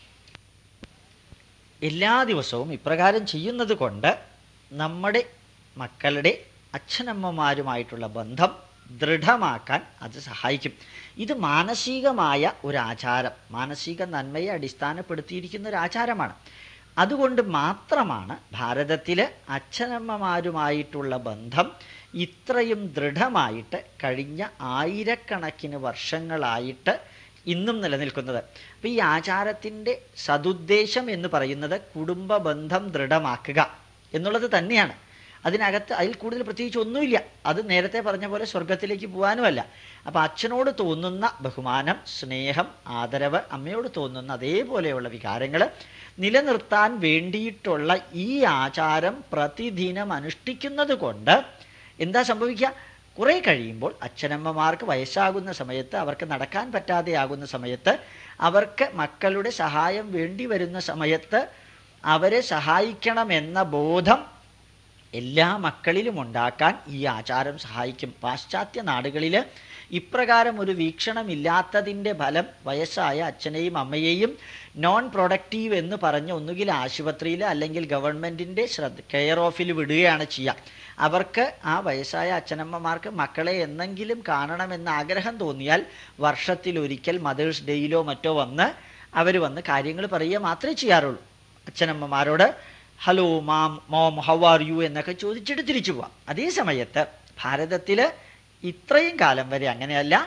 എല്ലാ ദിവസവും ഇപ്രകാരം ചെയ്യുന്നത് കൊണ്ട് നമ്മുടെ മക്കളുടെ അച്ഛനമ്മമാരുമായിട്ടുള്ള ബന്ധം ദൃഢമാക്കാൻ അത് സഹായിക്കും. ഇത് മാനസികമായ ഒരു ആചാരം, മാനസിക നന്മയെ അടിസ്ഥാനപ്പെടുത്തിയിരിക്കുന്ന ഒരു ആചാരമാണ്. അതുകൊണ്ട് മാത്രമാണ് ഭാരതത്തിൽ അച്ഛനമ്മമാരുമായിട്ടുള്ള ബന്ധം ഇത്രയും ദൃഢമായിട്ട് കഴിഞ്ഞ ആയിരക്കണക്കിന് വർഷങ്ങളായിട്ട് ഇന്നും നിലനിൽക്കുന്നത്. അപ്പം ഈ ആചാരത്തിൻ്റെ സതുദ്ദേശം എന്ന് പറയുന്നത് കുടുംബ ബന്ധം ദൃഢമാക്കുക എന്നുള്ളത് തന്നെയാണ്. അതിനകത്ത് അതിൽ കൂടുതൽ പ്രത്യേകിച്ച് ഒന്നുമില്ല. അത് നേരത്തെ പറഞ്ഞ പോലെ സ്വർഗത്തിലേക്ക് പോകാനുമല്ല. അപ്പോൾ അച്ഛനോട് തോന്നുന്ന ബഹുമാനം, സ്നേഹം, ആദരവ്, അമ്മയോട് തോന്നുന്ന അതേപോലെയുള്ള വികാരങ്ങൾ നിലനിർത്താൻ വേണ്ടിയിട്ടുള്ള ഈ ആചാരം പ്രതിദിനം അനുഷ്ഠിക്കുന്നത് കൊണ്ട് എന്താ സംഭവിക്കുക? കുറേ കഴിയുമ്പോൾ അച്ഛനമ്മമാർക്ക് വയസ്സാകുന്ന സമയത്ത്, അവർക്ക് നടക്കാൻ പറ്റാതെയാകുന്ന സമയത്ത്, അവർക്ക് മക്കളുടെ സഹായം വേണ്ടി വരുന്ന സമയത്ത് അവരെ സഹായിക്കണമെന്ന ബോധം എല്ലാ മക്കളിലും ഉണ്ടാക്കാൻ ഈ ആചാരം സഹായിക്കും. പാശ്ചാത്യ നാടുകളിൽ ഇപ്രകാരം ഒരു വീക്ഷണമില്ലാത്തതിൻ്റെ ഫലം വയസ്സായ അച്ഛനെയും അമ്മയെയും നോൺ പ്രൊഡക്റ്റീവ് എന്ന് പറഞ്ഞ് ഒന്നുകിൽ ആശുപത്രിയിൽ അല്ലെങ്കിൽ ഗവൺമെൻറ്റിൻ്റെ കെയർ ഓഫിൽ വിടുകയാണ് ചെയ്യുക. അവർക്ക് ആ വയസ്സായ അച്ഛനമ്മമാർക്ക് മക്കളെ എന്നെങ്കിലും കാണണമെന്ന ആഗ്രഹം തോന്നിയാൽ വർഷത്തിലൊരിക്കൽ മദേഴ്സ് ഡേയിലോ മറ്റോ വന്ന് അവർ വന്ന് കാര്യങ്ങൾ പറയുക മാത്രമേ ചെയ്യാറുള്ളൂ. അച്ഛനമ്മമാരോട് hello ma'am, mom, how are you എന്നൊക്കെ ചോദിച്ചിട്ട് തിരിച്ചു പോവാം. അതേ സമയത്ത് ഭാരതത്തിൽ ഇത്രയും കാലം വരെ അങ്ങനെയല്ല.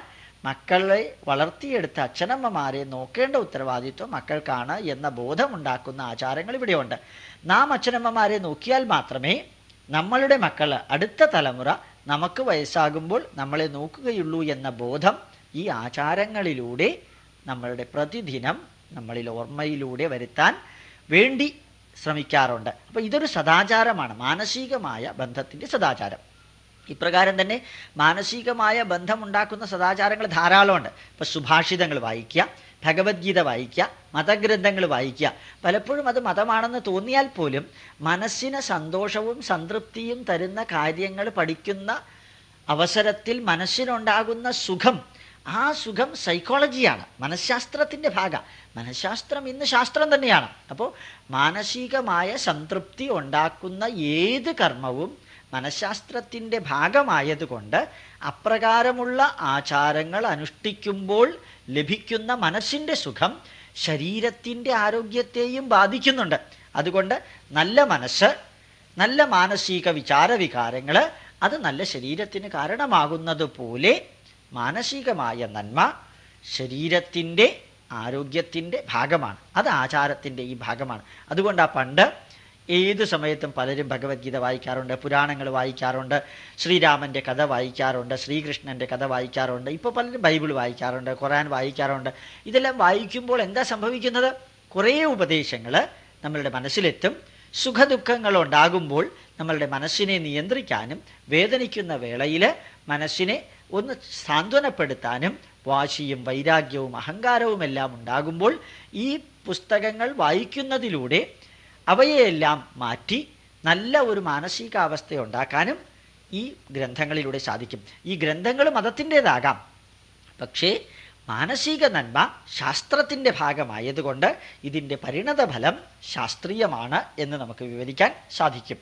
മക്കളെ വളർത്തിയെടുത്ത അച്ഛനമ്മമാരെ നോക്കേണ്ട ഉത്തരവാദിത്വം മക്കൾക്കാണ് എന്ന ബോധമുണ്ടാക്കുന്ന ആചാരങ്ങൾ ഇവിടെയുണ്ട്. നാം അച്ഛനമ്മമാരെ നോക്കിയാൽ മാത്രമേ നമ്മളുടെ മക്കൾ, അടുത്ത തലമുറ നമുക്ക് വയസ്സാകുമ്പോൾ നമ്മളെ നോക്കുകയുള്ളൂ എന്ന ബോധം ഈ ആചാരങ്ങളിലൂടെ നമ്മളുടെ പ്രതിദിനം നമ്മളിൽ ഓർമ്മയിലൂടെ വരുത്താൻ വേണ്ടി ശ്രമിക്കാറുണ്ട്. അപ്പോൾ ഇതൊരു സദാചാരമാണ്, മാനസികമായ ബന്ധത്തിൻ്റെ സദാചാരം. ഇപ്രകാരം തന്നെ മാനസികമായ ബന്ധമുണ്ടാക്കുന്ന സദാചാരങ്ങൾ ധാരാളമുണ്ട്. ഇപ്പോൾ സുഭാഷിതങ്ങൾ വായിക്കുക, ഭഗവത്ഗീത വായിക്കുക, മതഗ്രന്ഥങ്ങൾ വായിക്കുക. പലപ്പോഴും അത് മതമാണെന്ന് തോന്നിയാൽ പോലും മനസ്സിന് സന്തോഷവും സംതൃപ്തിയും തരുന്ന കാര്യങ്ങൾ പഠിക്കുന്ന അവസരത്തിൽ മനസ്സിനുണ്ടാകുന്ന സുഖം, ആ സുഖം സൈക്കോളജിയാണ്, മനഃശാസ്ത്രത്തിൻ്റെ ഭാഗം. മനഃശാസ്ത്രം ഇന്ന് ശാസ്ത്രം തന്നെയാണ്. അപ്പോൾ മാനസികമായ സംതൃപ്തി ഉണ്ടാക്കുന്ന ഏത് കർമ്മവും മനഃശാസ്ത്രത്തിൻ്റെ ഭാഗമായതുകൊണ്ട് അപ്രകാരമുള്ള ആചാരങ്ങൾ അനുഷ്ഠിക്കുമ്പോൾ ലഭിക്കുന്ന മനസ്സിൻ്റെ സുഖം ശരീരത്തിൻ്റെ ആരോഗ്യത്തെയും ബാധിക്കുന്നുണ്ട്. അതുകൊണ്ട് നല്ല മനസ്സ്, നല്ല മാനസിക വിചാരവികാരങ്ങൾ അത് നല്ല ശരീരത്തിന് കാരണമാകുന്നത് പോലെ മാനസികമായ നന്മ ശരീരത്തിൻ്റെ ആരോഗ്യത്തിൻ്റെ ഭാഗമാണ്. അത് ആചാരത്തിൻ്റെ ഈ ഭാഗമാണ്. അതുകൊണ്ടാണ് പണ്ട് ഏത് സമയത്തും പലരും ഭഗവത്ഗീത വായിക്കാറുണ്ട്, പുരാണങ്ങൾ വായിക്കാറുണ്ട്, ശ്രീരാമൻ്റെ കഥ വായിക്കാറുണ്ട്, ശ്രീകൃഷ്ണൻ്റെ കഥ വായിക്കാറുണ്ട്, ഇപ്പോൾ പലരും ബൈബിൾ വായിക്കാറുണ്ട്, ഖുർആൻ വായിക്കാറുണ്ട്. ഇതെല്ലാം വായിക്കുമ്പോൾ എന്താ സംഭവിക്കുന്നത്? കുറേ ഉപദേശങ്ങൾ നമ്മളുടെ മനസ്സിലെത്തും. സുഖദുഃഖങ്ങൾ ഉണ്ടാകുമ്പോൾ നമ്മളുടെ മനസ്സിനെ നിയന്ത്രിക്കാനും വേദനിക്കുന്ന വേളയിൽ മനസ്സിനെ ഒന്ന് സാന്ത്വനപ്പെടുത്താനും വാശിയും വൈരാഗ്യവും അഹങ്കാരവും എല്ലാം ഉണ്ടാകുമ്പോൾ ഈ പുസ്തകങ്ങൾ വായിക്കുന്നതിലൂടെ അവയെല്ലാം മാറ്റി നല്ല ഒരു മാനസികാവസ്ഥ ഉണ്ടാക്കാനും ഈ ഗ്രന്ഥങ്ങളിലൂടെ സാധിക്കും. ഈ ഗ്രന്ഥങ്ങൾ മതത്തിൻ്റേതാകാം, പക്ഷേ മാനസിക നന്മ ശാസ്ത്രത്തിൻ്റെ ഭാഗമായതുകൊണ്ട് ഇതിൻ്റെ പരിണതഫലം ശാസ്ത്രീയമാണ് എന്ന് നമുക്ക് വിവരിക്കാൻ സാധിക്കും.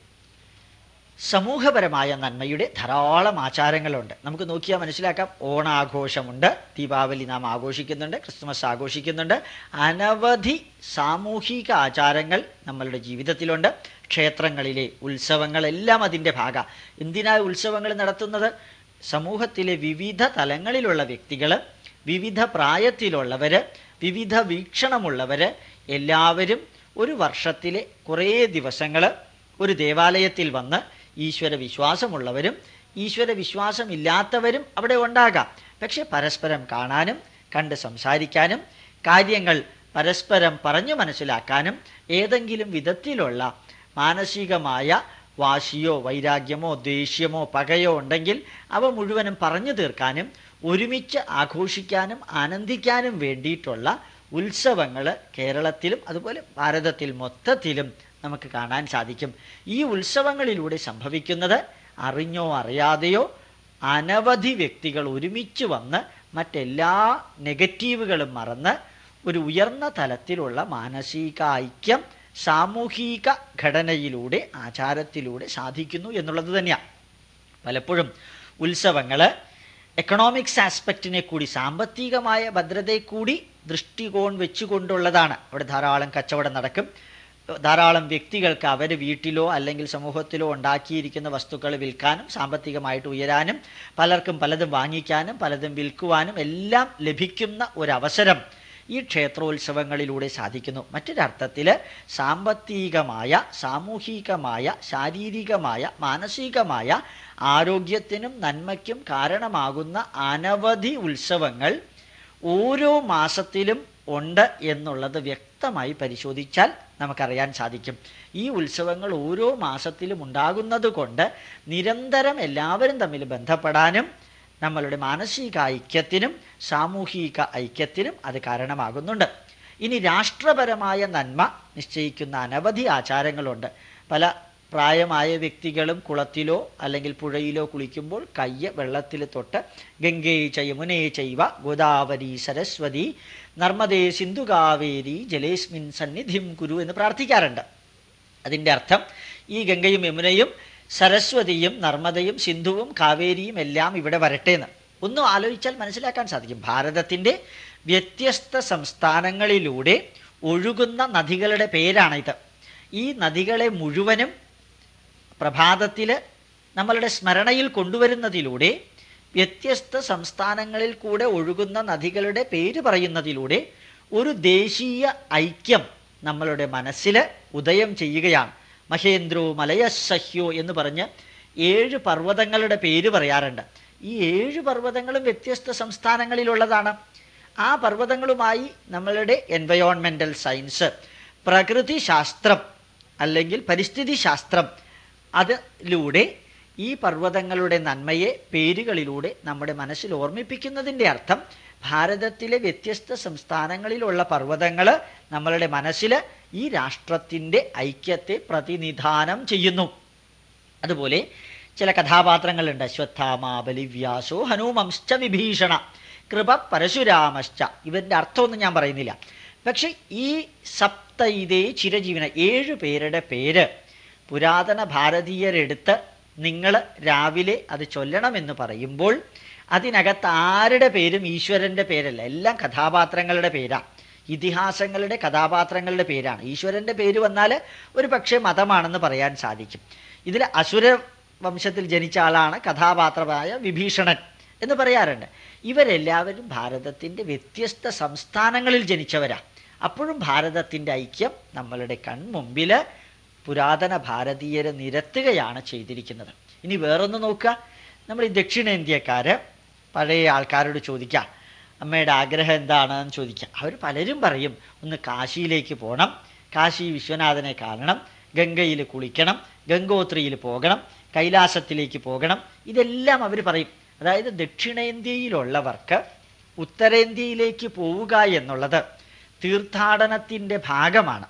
സമൂഹപരമായ നന്മയുടെ ധാരാളം ആചാരങ്ങളുണ്ട്. നമുക്ക് നോക്കിയാൽ മനസ്സിലാക്കാം. ഓണാഘോഷമുണ്ട്, ദീപാവലി നാം ആഘോഷിക്കുന്നുണ്ട്, ക്രിസ്മസ് ആഘോഷിക്കുന്നുണ്ട്. അനവധി സാമൂഹിക ആചാരങ്ങൾ നമ്മളുടെ ജീവിതത്തിലുണ്ട്. ക്ഷേത്രങ്ങളിലെ ഉത്സവങ്ങളെല്ലാം അതിൻ്റെ ഭാഗം. എന്തിനാണ് ഉത്സവങ്ങൾ നടത്തുന്നത്? സമൂഹത്തിലെ വിവിധ തലങ്ങളിലുള്ള വ്യക്തികൾ, വിവിധ പ്രായത്തിലുള്ളവർ, വിവിധ വീക്ഷണമുള്ളവർ എല്ലാവരും ഒരു വർഷത്തിലെ കുറേ ദിവസങ്ങൾ ഒരു ദേവാലയത്തിൽ വന്ന് ഈശ്വര വിശ്വാസമുള്ളവരും ഈശ്വര വിശ്വാസമില്ലാത്തവരും അവിടെ ഉണ്ടാകാം. പക്ഷെ പരസ്പരം കാണാനും കണ്ട് സംസാരിക്കാനും കാര്യങ്ങൾ പരസ്പരം പറഞ്ഞു മനസ്സിലാക്കാനും ഏതെങ്കിലും വിധത്തിലുള്ള മാനസികമായ വാശിയോ വൈരാഗ്യമോ ദേഷ്യമോ പകയോ ഉണ്ടെങ്കിൽ അവ മുഴുവനും പറഞ്ഞു തീർക്കാനും ഒരുമിച്ച് ആഘോഷിക്കാനും ആനന്ദിക്കാനും വേണ്ടിയിട്ടുള്ള ഉത്സവങ്ങൾ കേരളത്തിലും അതുപോലെ ഭാരതത്തിൽ മൊത്തത്തിലും നമുക്ക് കാണാൻ സാധിക്കും. ഈ ഉത്സവങ്ങളിലൂടെ സംഭവിക്കുന്നത് അറിഞ്ഞോ അറിയാതെയോ അനവധി വ്യക്തികൾ ഒരുമിച്ച് വന്ന് മറ്റെല്ലാ നെഗറ്റീവുകളും മറന്ന് ഒരു ഉയർന്ന തലത്തിലുള്ള മാനസിക ഐക്യം സാമൂഹിക ഘടനയിലൂടെ ആചാരത്തിലൂടെ സാധിക്കുന്നു എന്നുള്ളത് തന്നെയാണ്. പലപ്പോഴും ഉത്സവങ്ങൾ എക്കണോമിക്സ് ആസ്പെക്റ്റിനെ കൂടി, സാമ്പത്തികമായ ഭദ്രതയെ കൂടി ദൃഷ്ടികോൺ വെച്ചുകൊണ്ടുള്ളതാണ്. അവിടെ ധാരാളം കച്ചവടം നടക്കും. ധാരാളം വ്യക്തികൾക്ക് അവർ വീട്ടിലോ അല്ലെങ്കിൽ സമൂഹത്തിലോ ഉണ്ടാക്കിയിരിക്കുന്ന വസ്തുക്കൾ വിൽക്കാനും സാമ്പത്തികമായിട്ട് ഉയരാനും പലർക്കും പലതും വാങ്ങിക്കാനും പലതും വിൽക്കുവാനും എല്ലാം ലഭിക്കുന്ന ഒരവസരം ഈ ക്ഷേത്രോത്സവങ്ങളിലൂടെ സാധിക്കുന്നു. മറ്റൊരർത്ഥത്തിൽ സാമ്പത്തികമായ സാമൂഹികമായ ശാരീരികമായ മാനസികമായ ആരോഗ്യത്തിനും നന്മയ്ക്കും കാരണമാകുന്ന അനവധി ഉത്സവങ്ങൾ ഓരോ മാസത്തിലും ഉണ്ട് എന്നുള്ളത് വ്യക്തമായി പരിശോധിച്ചാൽ നമുക്കറിയാൻ സാധിക്കും. ഈ ഉത്സവങ്ങൾ ഓരോ മാസത്തിലും ഉണ്ടാകുന്നത് കൊണ്ട് നിരന്തരം എല്ലാവരും തമ്മിൽ ബന്ധപ്പെടാനും നമ്മളുടെ മാനസിക ഐക്യത്തിനും സാമൂഹിക ഐക്യത്തിനും അത് കാരണമാകുന്നുണ്ട്. ഇനി രാഷ്ട്രപരമായ നന്മ നിശ്ചയിക്കുന്ന അനവധി ആചാരങ്ങളുണ്ട്. പല പ്രായമായ വ്യക്തികളും കുളത്തിലോ അല്ലെങ്കിൽ പുഴയിലോ കുളിക്കുമ്പോൾ കയ്യ് വെള്ളത്തിൽ തൊട്ട് ഗംഗേ ച യമുനേ ചൈവ ഗോദാവരി സരസ്വതി നർമ്മദേ സിന്ധു കാവേരി ജലേസ്മിൻ സന്നിധിം കുരു എന്ന് പ്രാർത്ഥിക്കാറുണ്ട്. അതിൻ്റെ അർത്ഥം ഈ ഗംഗയും യമുനയും സരസ്വതിയും നർമ്മദയും സിന്ധുവും കാവേരിയും എല്ലാം ഇവിടെ വരട്ടെ എന്ന്. ഒന്നും ആലോചിച്ചാൽ മനസ്സിലാക്കാൻ സാധിക്കും. ഭാരതത്തിൻ്റെ വ്യത്യസ്ത സംസ്ഥാനങ്ങളിലൂടെ ഒഴുകുന്ന നദികളുടെ പേരാണിത്. ഈ നദികളെ മുഴുവനും പ്രഭാതത്തിൽ നമ്മളുടെ സ്മരണയിൽ കൊണ്ടുവരുന്നതിലൂടെ വ്യത്യസ്ത സംസ്ഥാനങ്ങളിൽ കൂടെ ഒഴുകുന്ന നദികളുടെ പേര് പറയുന്നതിലൂടെ ഒരു ദേശീയ ഐക്യം നമ്മളുടെ മനസ്സിൽ ഉദയം ചെയ്യുകയാണ്. മഹേന്ദ്രോ മലയസഹ്യോ എന്ന് പറഞ്ഞ് 7 പർവ്വതങ്ങളുടെ പേര് പറയാറുണ്ട്. ഈ 7 പർവ്വതങ്ങളും വ്യത്യസ്ത സംസ്ഥാനങ്ങളിലുള്ളതാണ്. ആ പർവ്വതങ്ങളുമായി നമ്മളുടെ എൻവയോൺമെൻ്റൽ സയൻസ്, പ്രകൃതി ശാസ്ത്രം അല്ലെങ്കിൽ പരിസ്ഥിതി ശാസ്ത്രം, അതിലൂടെ ഈ പർവ്വതങ്ങളുടെ നന്മയെ പേരുകളിലൂടെ നമ്മുടെ മനസ്സിൽ ഓർമ്മിപ്പിക്കുന്നതിൻ്റെ അർത്ഥം ഭാരതത്തിലെ വ്യത്യസ്ത സംസ്ഥാനങ്ങളിലുള്ള പർവ്വതങ്ങൾ നമ്മളുടെ മനസ്സിൽ ഈ രാഷ്ട്രത്തിൻ്റെ ഐക്യത്തെ പ്രതിനിധാനം ചെയ്യുന്നു. അതുപോലെ ചില കഥാപാത്രങ്ങളുണ്ട്. അശ്വത്ഥാമ, ബലിവ്യാസോ, ഹനുമംശ്ച വിഭീഷണ, കൃപ, പരശുരാമശ്ച. ഇവരുടെ അർത്ഥമൊന്നും ഞാൻ പറയുന്നില്ല. പക്ഷെ ഈ സപ്തൈതേ ചിരജീവന 7 പേരുടെ പേര് പുരാതന ഭാരതീയരെടുത്ത് നിങ്ങൾ രാവിലെ അത് ചൊല്ലണമെന്ന് പറയുമ്പോൾ അതിനകത്ത് ആരുടെ പേരും ഈശ്വരൻ്റെ പേരല്ല, എല്ലാം കഥാപാത്രങ്ങളുടെ പേരാണ്. ഇതിഹാസങ്ങളുടെ കഥാപാത്രങ്ങളുടെ പേരാണ്. ഈശ്വരൻ്റെ പേര് വന്നാൽ ഒരു പക്ഷേ മതമാണെന്ന് പറയാൻ സാധിക്കും. ഇതിൽ അസുര വംശത്തിൽ ജനിച്ച ആളാണ് കഥാപാത്രമായ വിഭീഷണൻ എന്ന് പറയാറുണ്ട്. ഇവരെല്ലാവരും ഭാരതത്തിൻ്റെ വ്യത്യസ്ത സംസ്ഥാനങ്ങളിൽ ജനിച്ചവരാണ്. അപ്പോഴും ഭാരതത്തിൻ്റെ ഐക്യം നമ്മളുടെ കൺമുമ്പിൽ പുരാതന ഭാരതീയരെ നിരത്തുകയാണ് ചെയ്തിരിക്കുന്നത്. ഇനി വേറൊന്ന് നോക്കുക. നമ്മൾ ഈ ദക്ഷിണേന്ത്യക്കാർ പഴയ ആൾക്കാരോട് ചോദിക്കുക, അമ്മയുടെ ആഗ്രഹം എന്താണെന്ന് ചോദിക്കുക. അവർ പലരും പറയും, ഒന്ന് കാശിയിലേക്ക് പോകണം, കാശി വിശ്വനാഥനെ കാണണം, ഗംഗയിൽ കുളിക്കണം, ഗംഗോത്രിയിൽ പോകണം, കൈലാസത്തിലേക്ക് പോകണം. ഇതെല്ലാം അവർ പറയും. അതായത് ദക്ഷിണേന്ത്യയിലുള്ളവർക്ക് ഉത്തരേന്ത്യയിലേക്ക് പോവുക എന്നുള്ളത് തീർത്ഥാടനത്തിൻ്റെ ഭാഗമാണ്.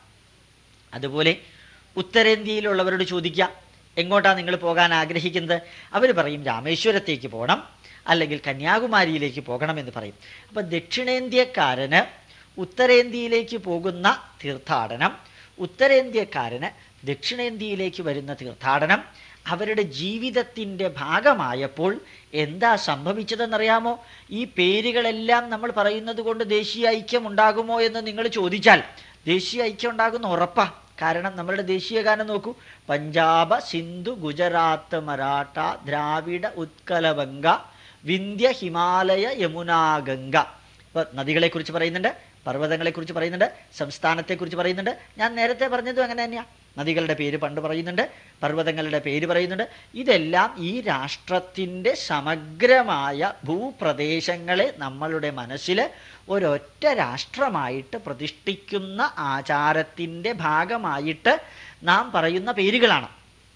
അതുപോലെ ഉത്തരേന്ത്യയിലുള്ളവരോട് ചോദിക്കുക, എങ്ങോട്ടാണ് നിങ്ങൾ പോകാൻ ആഗ്രഹിക്കുന്നത്? അവർ പറയും രാമേശ്വരത്തേക്ക് പോകണം, അല്ലെങ്കിൽ കന്യാകുമാരിയിലേക്ക് പോകണമെന്ന് പറയും. അപ്പം ദക്ഷിണേന്ത്യക്കാരന് ഉത്തരേന്ത്യയിലേക്ക് പോകുന്ന തീർത്ഥാടനം, ഉത്തരേന്ത്യക്കാരന് ദക്ഷിണേന്ത്യയിലേക്ക് വരുന്ന തീർത്ഥാടനം അവരുടെ ജീവിതത്തിൻ്റെ ഭാഗമായപ്പോൾ എന്താ സംഭവിച്ചതെന്നറിയാമോ? ഈ പേരുകളെല്ലാം നമ്മൾ പറയുന്നത് കൊണ്ട് ദേശീയ ഐക്യം ഉണ്ടാകുമോ എന്ന് നിങ്ങൾ ചോദിച്ചാൽ ദേശീയ ഐക്യം ഉണ്ടാകുന്ന ഉറപ്പാ. കാരണം നമ്മളുടെ ദേശീയ ഗാനം നോക്കൂ. പഞ്ചാബ്, സിന്ധു, ഗുജറാത്ത്, മറാഠ, ദ്രാവിഡ, ഉത്കല, വംഗ, വിന്ധ്യ, ഹിമാലയ, യമുനാ, ഗംഗ. ഇപ്പോൾ നദികളെക്കുറിച്ച് പറയുന്നുണ്ട്, പർവ്വതങ്ങളെക്കുറിച്ച് പറയുന്നുണ്ട്, സംസ്ഥാനത്തെക്കുറിച്ച് പറയുന്നുണ്ട്. ഞാൻ നേരത്തെ പറഞ്ഞതും അങ്ങനെ തന്നെയാണ്. നദികളുടെ പേര് പണ്ട് പറയുന്നുണ്ട്, പർവ്വതങ്ങളുടെ പേര് പറയുന്നുണ്ട്. ഇതെല്ലാം ഈ രാഷ്ട്രത്തിൻ്റെ സമഗ്രമായ ഭൂപ്രദേശങ്ങളെ നമ്മളുടെ മനസ്സിൽ ഒരൊറ്റ രാഷ്ട്രമായിട്ട് പ്രതിഷ്ഠിക്കുന്ന ആചാരത്തിൻ്റെ ഭാഗമായിട്ട് നാം പറയുന്ന പേരുകളാണ്.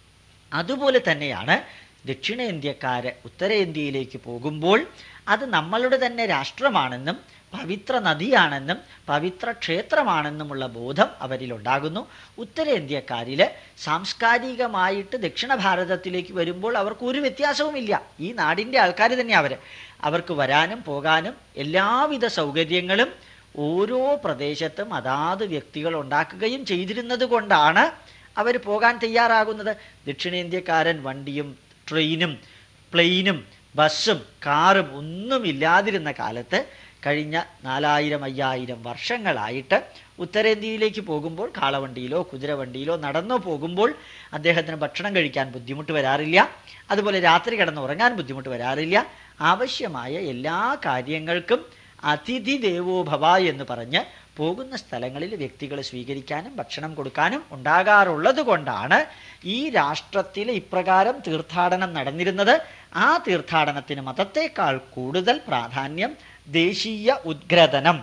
അതുപോലെ തന്നെയാണ് ദക്ഷിണേന്ത്യക്കാർ ഉത്തരേന്ത്യയിലേക്ക് പോകുമ്പോൾ അത് നമ്മളുടെ തന്നെ രാഷ്ട്രമാണെന്നും പവിത്ര നദിയാണെന്നും പവിത്ര ക്ഷേത്രമാണെന്നുമുള്ള ബോധം അവരിലുണ്ടാകുന്നു. ഉത്തരേന്ത്യക്കാരിൽ സാംസ്കാരികമായിട്ട് ദക്ഷിണ ഭാരതത്തിലേക്ക് വരുമ്പോൾ അവർക്ക് ഒരു വ്യത്യാസവുമില്ല. ഈ നാടിൻ്റെ ആൾക്കാർ തന്നെ അവർക്ക് വരാനും പോകാനും എല്ലാവിധ സൗകര്യങ്ങളും ഓരോ പ്രദേശത്തും അതാത് വ്യക്തികൾ ഉണ്ടാക്കുകയും ചെയ്തിരുന്നത് കൊണ്ടാണ് അവർ പോകാൻ തയ്യാറാകുന്നത്. ദക്ഷിണേന്ത്യക്കാരൻ വണ്ടിയും ട്രെയിനും പ്ലെയിനും ബസ്സും കാറും ഒന്നുമില്ലാതിരുന്ന കാലത്ത് കഴിഞ്ഞ 4000-5000 വർഷങ്ങളായിട്ട് ഉത്തരേന്ത്യയിലേക്ക് പോകുമ്പോൾ കാളവണ്ടിയിലോ കുതിരവണ്ടിയിലോ നടന്നോ പോകുമ്പോൾ അദ്ദേഹത്തിന് ഭക്ഷണം കഴിക്കാൻ ബുദ്ധിമുട്ട് വരാറില്ല. അതുപോലെ രാത്രി കിടന്ന് ഉറങ്ങാൻ ബുദ്ധിമുട്ട് വരാറില്ല. ആവശ്യമായ എല്ലാ കാര്യങ്ങൾക്കും അതിഥി ദേവോ ഭവ എന്ന് പറഞ്ഞ് പോകുന്ന സ്ഥലങ്ങളിൽ വ്യക്തികളെ സ്വീകരിക്കാനും ഭക്ഷണം കൊടുക്കാനും ഉണ്ടാകാറുള്ളത് കൊണ്ടാണ് ഈ രാഷ്ട്രത്തിൽ ഇപ്രകാരം തീർത്ഥാടനം നടന്നിരുന്നത്. ആ തീർത്ഥാടനത്തിന് മതത്തേക്കാൾ കൂടുതൽ പ്രാധാന്യം ദേശീയ ഉദ്ഗ്രഥനം,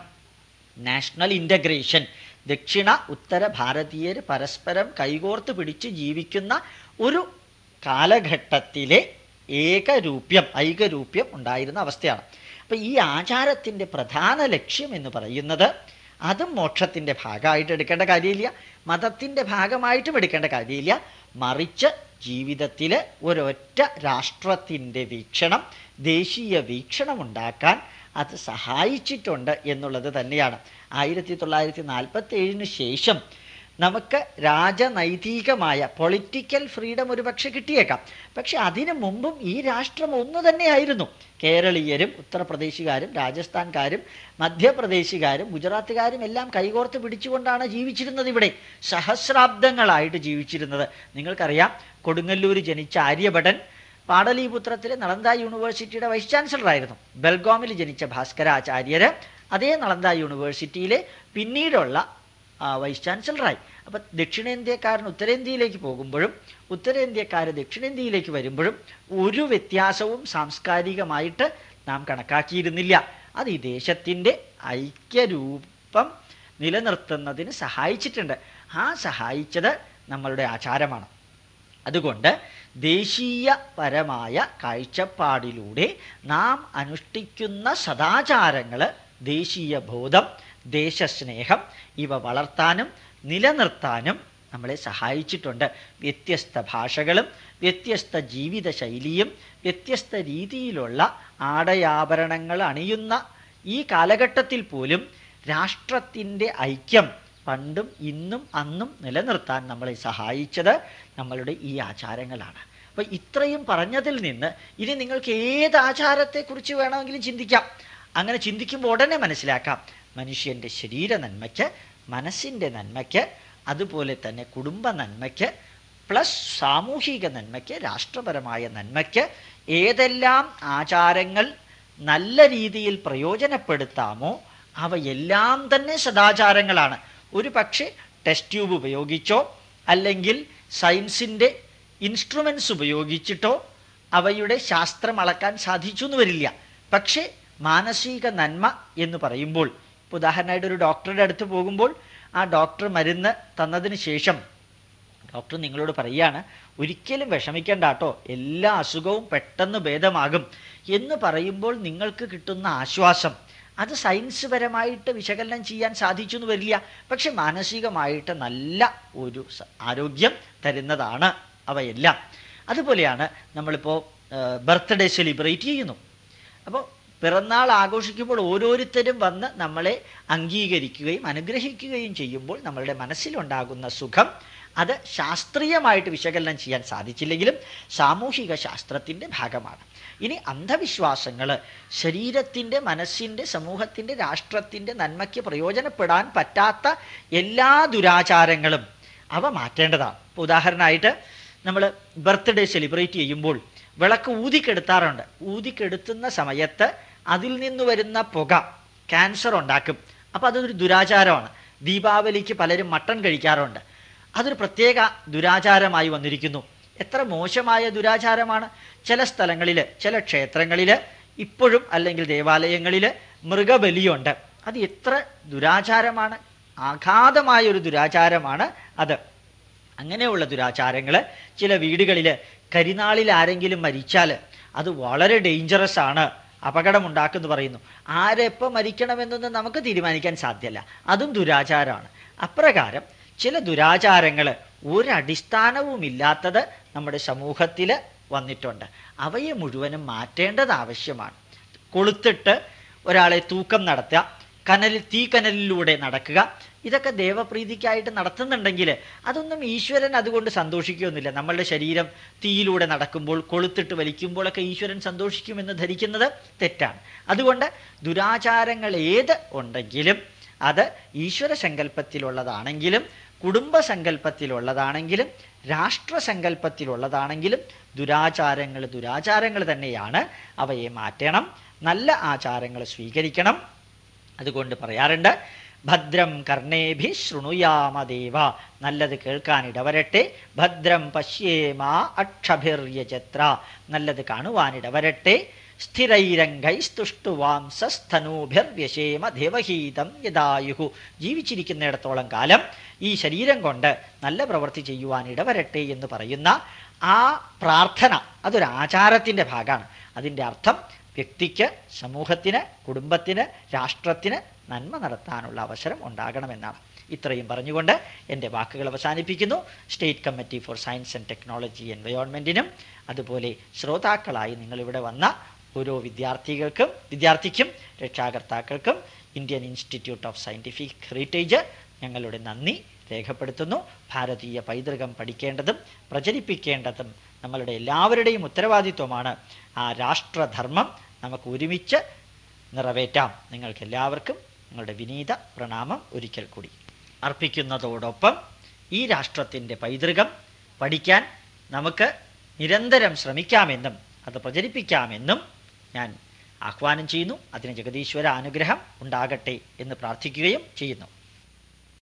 നാഷണൽ ഇൻ്റഗ്രേഷൻ, ദക്ഷിണ ഉത്തര ഭാരതീയർ പരസ്പരം കൈകോർത്ത് പിടിച്ച് ജീവിക്കുന്ന ഒരു കാലഘട്ടത്തിലെ ഐകരൂപ്യം ഉണ്ടായിരുന്ന അവസ്ഥയാണ്. അപ്പം ഈ ആചാരത്തിൻ്റെ പ്രധാന ലക്ഷ്യം എന്ന് പറയുന്നത് അതും മോക്ഷത്തിൻ്റെ ഭാഗമായിട്ട് എടുക്കേണ്ട കാര്യമില്ല, മതത്തിൻ്റെ ഭാഗമായിട്ടും എടുക്കേണ്ട കാര്യമില്ല. മറിച്ച് ജീവിതത്തിൽ ഒരൊറ്റ രാഷ്ട്രത്തിൻ്റെ വീക്ഷണം, ദേശീയ വീക്ഷണം ഉണ്ടാക്കാൻ അത് സഹായിച്ചിട്ടുണ്ട് എന്നുള്ളത് തന്നെയാണ്. 1947 ശേഷം നമുക്ക് രാജനൈതികമായ പൊളിറ്റിക്കൽ ഫ്രീഡം ഒരു പക്ഷെ കിട്ടിയേക്കാം. പക്ഷെ അതിനു മുമ്പും ഈ രാഷ്ട്രം ഒന്നു തന്നെയായിരുന്നു. കേരളീയരും ഉത്തർപ്രദേശുകാരും രാജസ്ഥാൻകാരും മധ്യപ്രദേശുകാരും ഗുജറാത്തുകാരും എല്ലാം കൈകോർത്ത് പിടിച്ചുകൊണ്ടാണ് ജീവിച്ചിരുന്നത്. ഇവിടെ സഹസ്രാബ്ദങ്ങളായിട്ട് ജീവിച്ചിരുന്നത്. നിങ്ങൾക്കറിയാം, കൊടുങ്ങല്ലൂർ ജനിച്ച ആര്യഭടൻ പാടലീപുത്രത്തിലെ നളന്ദ യൂണിവേഴ്സിറ്റിയുടെ വൈസ് ചാൻസലറായിരുന്നു. ബെൽഗോമിൽ ജനിച്ച ഭാസ്കരാചാര്യർ അതേ നളന്ദ യൂണിവേഴ്സിറ്റിയിലെ പിന്നീടുള്ള വൈസ് ചാൻസലറായി. അപ്പം ദക്ഷിണേന്ത്യക്കാരൻ ഉത്തരേന്ത്യയിലേക്ക് പോകുമ്പോഴും ഉത്തരേന്ത്യക്കാർ ദക്ഷിണേന്ത്യയിലേക്ക് വരുമ്പോഴും ഒരു വ്യത്യാസവും സാംസ്കാരികമായിട്ട് നാം കണക്കാക്കിയിരുന്നില്ല. അത് ഈ ദേശത്തിൻ്റെ ഐക്യരൂപം നിലനിർത്തുന്നതിന് സഹായിച്ചിട്ടുണ്ട്. ആ സഹായിച്ചത് നമ്മളുടെ ആചാരമാണ്. അതുകൊണ്ട് ദേശീയപരമായ കാഴ്ചപ്പാടിലൂടെ നാം അനുഷ്ഠിക്കുന്ന സദാചാരങ്ങൾ, ദേശീയ ബോധം, ദേശസ്നേഹം ഇവ വളർത്താനും നിലനിർത്താനും നമ്മളെ സഹായിച്ചിട്ടുണ്ട്. വ്യത്യസ്ത ഭാഷകളും വ്യത്യസ്ത ജീവിത ശൈലിയും വ്യത്യസ്ത രീതിയിലുള്ള ആടയാഭരണങ്ങൾ അണിയുന്ന ഈ കാലഘട്ടത്തിൽ പോലും രാഷ്ട്രത്തിൻ്റെ ഐക്യം പണ്ടും ഇന്നും അന്നും നിലനിർത്താൻ നമ്മളെ സഹായിച്ചത് നമ്മളുടെ ഈ ആചാരങ്ങളാണ്. അപ്പോൾ ഇത്രയും പറഞ്ഞതിൽ നിന്ന് ഇനി നിങ്ങൾക്ക് ഏത് ആചാരത്തെക്കുറിച്ച് വേണമെങ്കിലും ചിന്തിക്കാം. അങ്ങനെ ചിന്തിക്കുമ്പോൾ ഉടനെ മനസ്സിലാക്കാം, മനുഷ്യൻ്റെ ശരീര നന്മയ്ക്ക്, മനസ്സിൻ്റെ നന്മയ്ക്ക്, അതുപോലെ തന്നെ കുടുംബ നന്മയ്ക്ക്, പ്ലസ് സാമൂഹിക നന്മയ്ക്ക്, രാഷ്ട്രപരമായ നന്മയ്ക്ക് ഏതെല്ലാം ആചാരങ്ങൾ നല്ല രീതിയിൽ പ്രയോജനപ്പെടുത്താമോ അവയെല്ലാം തന്നെ സദാചാരങ്ങളാണ്. ഒരു പക്ഷേ ടെസ്റ്റ് ട്യൂബ് ഉപയോഗിച്ചോ അല്ലെങ്കിൽ സയൻസിൻ്റെ ഇൻസ്ട്രുമെൻറ്റ്സ് ഉപയോഗിച്ചിട്ടോ അവയുടെ ശാസ്ത്രം അളക്കാൻ സാധിച്ചു എന്ന് വരില്ല. പക്ഷേ മാനസിക നന്മ എന്ന് പറയുമ്പോൾ, ഇപ്പോൾ ഉദാഹരണമായിട്ട് ഒരു ഡോക്ടറുടെ അടുത്ത് പോകുമ്പോൾ ആ ഡോക്ടർ മരുന്ന് തന്നതിന് ശേഷം ഡോക്ടർ നിങ്ങളോട് പറയുകയാണ്, ഒരിക്കലും വിഷമിക്കേണ്ട കേട്ടോ, എല്ലാ അസുഖവും പെട്ടെന്ന് ഭേദമാകും എന്ന് പറയുമ്പോൾ നിങ്ങൾക്ക് കിട്ടുന്ന ആശ്വാസം അത് സയൻസ് പരമായിട്ട് വിശകലനം ചെയ്യാൻ സാധിച്ചു എന്ന് വരില്ല. പക്ഷെ മാനസികമായിട്ട് നല്ല ഒരു ആരോഗ്യം തരുന്നതാണ് അവയെല്ലാം. അതുപോലെയാണ് നമ്മളിപ്പോൾ ബർത്ത്ഡേ സെലിബ്രേറ്റ് ചെയ്യുന്നു. അപ്പോൾ പിറന്നാൾ ആഘോഷിക്കുമ്പോൾ ഓരോരുത്തരും വന്ന് നമ്മളെ അംഗീകരിക്കുകയും അനുഗ്രഹിക്കുകയും ചെയ്യുമ്പോൾ നമ്മളുടെ മനസ്സിലുണ്ടാകുന്ന സുഖം അത് ശാസ്ത്രീയമായിട്ട് വിശകലനം ചെയ്യാൻ സാധിച്ചില്ലെങ്കിലും സാമൂഹിക ശാസ്ത്രത്തിൻ്റെ ഭാഗമാണ്. ഇനി അന്ധവിശ്വാസങ്ങൾ ശരീരത്തിൻ്റെ, മനസ്സിൻ്റെ, സമൂഹത്തിൻ്റെ, രാഷ്ട്രത്തിൻ്റെ നന്മയ്ക്ക് പ്രയോജനപ്പെടാൻ പറ്റാത്ത എല്ലാ ദുരാചാരങ്ങളും അവ മാറ്റേണ്ടതാണ്. ഇപ്പോൾ ഉദാഹരണമായിട്ട് നമ്മൾ ബർത്ത്ഡേ സെലിബ്രേറ്റ് ചെയ്യുമ്പോൾ വിളക്ക് ഊതിക്കെടുത്താറുണ്ട്. ഊതിക്കെടുത്തുന്ന സമയത്ത് അതിൽ നിന്ന് വരുന്ന പുക ക്യാൻസർ ഉണ്ടാക്കും. അപ്പോൾ അതൊരു ദുരാചാരമാണ്. ദീപാവലിക്ക് പലരും മട്ടൺ കഴിക്കാറുണ്ട്. അതൊരു പ്രത്യേക ദുരാചാരമായി വന്നിരിക്കുന്നു. എത്ര മോശമായ ദുരാചാരമാണ്. ചില സ്ഥലങ്ങളിൽ, ചില ക്ഷേത്രങ്ങളിൽ ഇപ്പോഴും അല്ലെങ്കിൽ ദേവാലയങ്ങളിൽ മൃഗബലിയുണ്ട്. അത് എത്ര ദുരാചാരമാണ്, ആഘാതമായൊരു ദുരാചാരമാണ് അത്. അങ്ങനെയുള്ള ദുരാചാരങ്ങൾ ചില വീടുകളിൽ കരിനാളിൽ ആരെങ്കിലും മരിച്ചാൽ അത് വളരെ ഡേഞ്ചറസ് ആണ്, അപകടമുണ്ടാക്കുമെന്ന് പറയുന്നു. ആരെപ്പോൾ മരിക്കണമെന്നൊന്നും നമുക്ക് തീരുമാനിക്കാൻ സാധ്യമല്ല. അതും ദുരാചാരമാണ്. അപ്രകാരം ചില ദുരാചാരങ്ങൾ ഒരടിസ്ഥാനവുമില്ലാത്തത് നമ്മുടെ സമൂഹത്തിൽ വന്നിട്ടുണ്ട്. അവയെ മുഴുവനും മാറ്റേണ്ടത് ആവശ്യമാണ്. കൊളുത്തിട്ട് ഒരാളെ തൂക്കം നടത്തുക, തീക്കനലിലൂടെ നടക്കുക, ഇതൊക്കെ ദേവപ്രീതിക്കായിട്ട് നടത്തുന്നുണ്ടെങ്കിൽ അതൊന്നും ഈശ്വരൻ അതുകൊണ്ട് സന്തോഷിക്കുകയൊന്നുമില്ല. നമ്മളുടെ ശരീരം തീയിലൂടെ നടക്കുമ്പോൾ, കൊളുത്തിട്ട് വലിക്കുമ്പോഴൊക്കെ ഈശ്വരൻ സന്തോഷിക്കുമെന്ന് ധരിക്കുന്നത് തെറ്റാണ്. അതുകൊണ്ട് ദുരാചാരങ്ങൾ ഏത് ഉണ്ടെങ്കിലും അത് ഈശ്വര സങ്കല്പത്തിലുള്ളതാണെങ്കിലും കുടുംബസങ്കല്പത്തിലുള്ളതാണെങ്കിലും രാഷ്ട്രസങ്കല്പത്തിലുള്ളതാണെങ്കിലും ദുരാചാരങ്ങൾ തന്നെയാണ്. അവയെ മാറ്റണം, നല്ല ആചാരങ്ങൾ സ്വീകരിക്കണം. അതുകൊണ്ട് പറയാറുണ്ട്, ഭദ്രം കർണേഭി ശൃണുയാമദേവ, നല്ലത് കേൾക്കാനിടവരട്ടെ. ഭദ്രം പശ്യേമ അക്ഷഭിര്യജത്ര, നല്ലത് കാണുവാനിടവരട്ടെ. സ്ഥിരൈരംഗൈസ്തുഷ്ടുവാംസസ്തനൂഭിർവ്യശേമ ദേവഹീതം യദായുഹു, ജീവിച്ചിരിക്കുന്നിടത്തോളം കാലം ഈ ശരീരം കൊണ്ട് നല്ല പ്രവൃത്തി ചെയ്യുവാനിടവരട്ടെ എന്ന് പറയുന്ന ആ പ്രാർത്ഥന അതൊരു ആചാരത്തിൻ്റെ ഭാഗമാണ്. അതിൻ്റെ അർത്ഥം വ്യക്തിക്ക്, സമൂഹത്തിന്, കുടുംബത്തിന്, രാഷ്ട്രത്തിന് നന്മ നടത്താനുള്ള അവസരം ഉണ്ടാകണമെന്നാണ്. ഇത്രയും പറഞ്ഞുകൊണ്ട് എൻ്റെ വാക്കുകൾ അവസാനിപ്പിക്കുന്നു. State committee for science and technology എൻവയോൺമെൻറ്റിനും അതുപോലെ ശ്രോതാക്കളായി നിങ്ങളിവിടെ വന്ന ഓരോ വിദ്യാർത്ഥിക്കും രക്ഷാകർത്താക്കൾക്കും Indian institute of scientific heritage ഞങ്ങളുടെ നന്ദി രേഖപ്പെടുത്തുന്നു. ഭാരതീയ പൈതൃകം പഠിക്കേണ്ടതും പ്രചരിപ്പിക്കേണ്ടതും നമ്മളുടെ എല്ലാവരുടെയും ഉത്തരവാദിത്വമാണ്. ആ രാഷ്ട്രധർമ്മം നമുക്ക് ഒരുമിച്ച് നിറവേറ്റാം. നിങ്ങൾക്കെല്ലാവർക്കും നിങ്ങളുടെ വിനീത പ്രണാമം ഒരിക്കൽ കൂടി അർപ്പിക്കുന്നതോടൊപ്പം ഈ രാഷ്ട്രത്തിൻ്റെ പൈതൃകം പഠിക്കാൻ നമുക്ക് നിരന്തരം ശ്രമിക്കാമെന്നും അത് പ്രചരിപ്പിക്കാമെന്നും ഞാൻ ആഹ്വാനം ചെയ്യുന്നു. അതിന് ജഗദീശ്വര അനുഗ്രഹം ഉണ്ടാകട്ടെ എന്ന് പ്രാർത്ഥിക്കുകയും ചെയ്യുന്നു.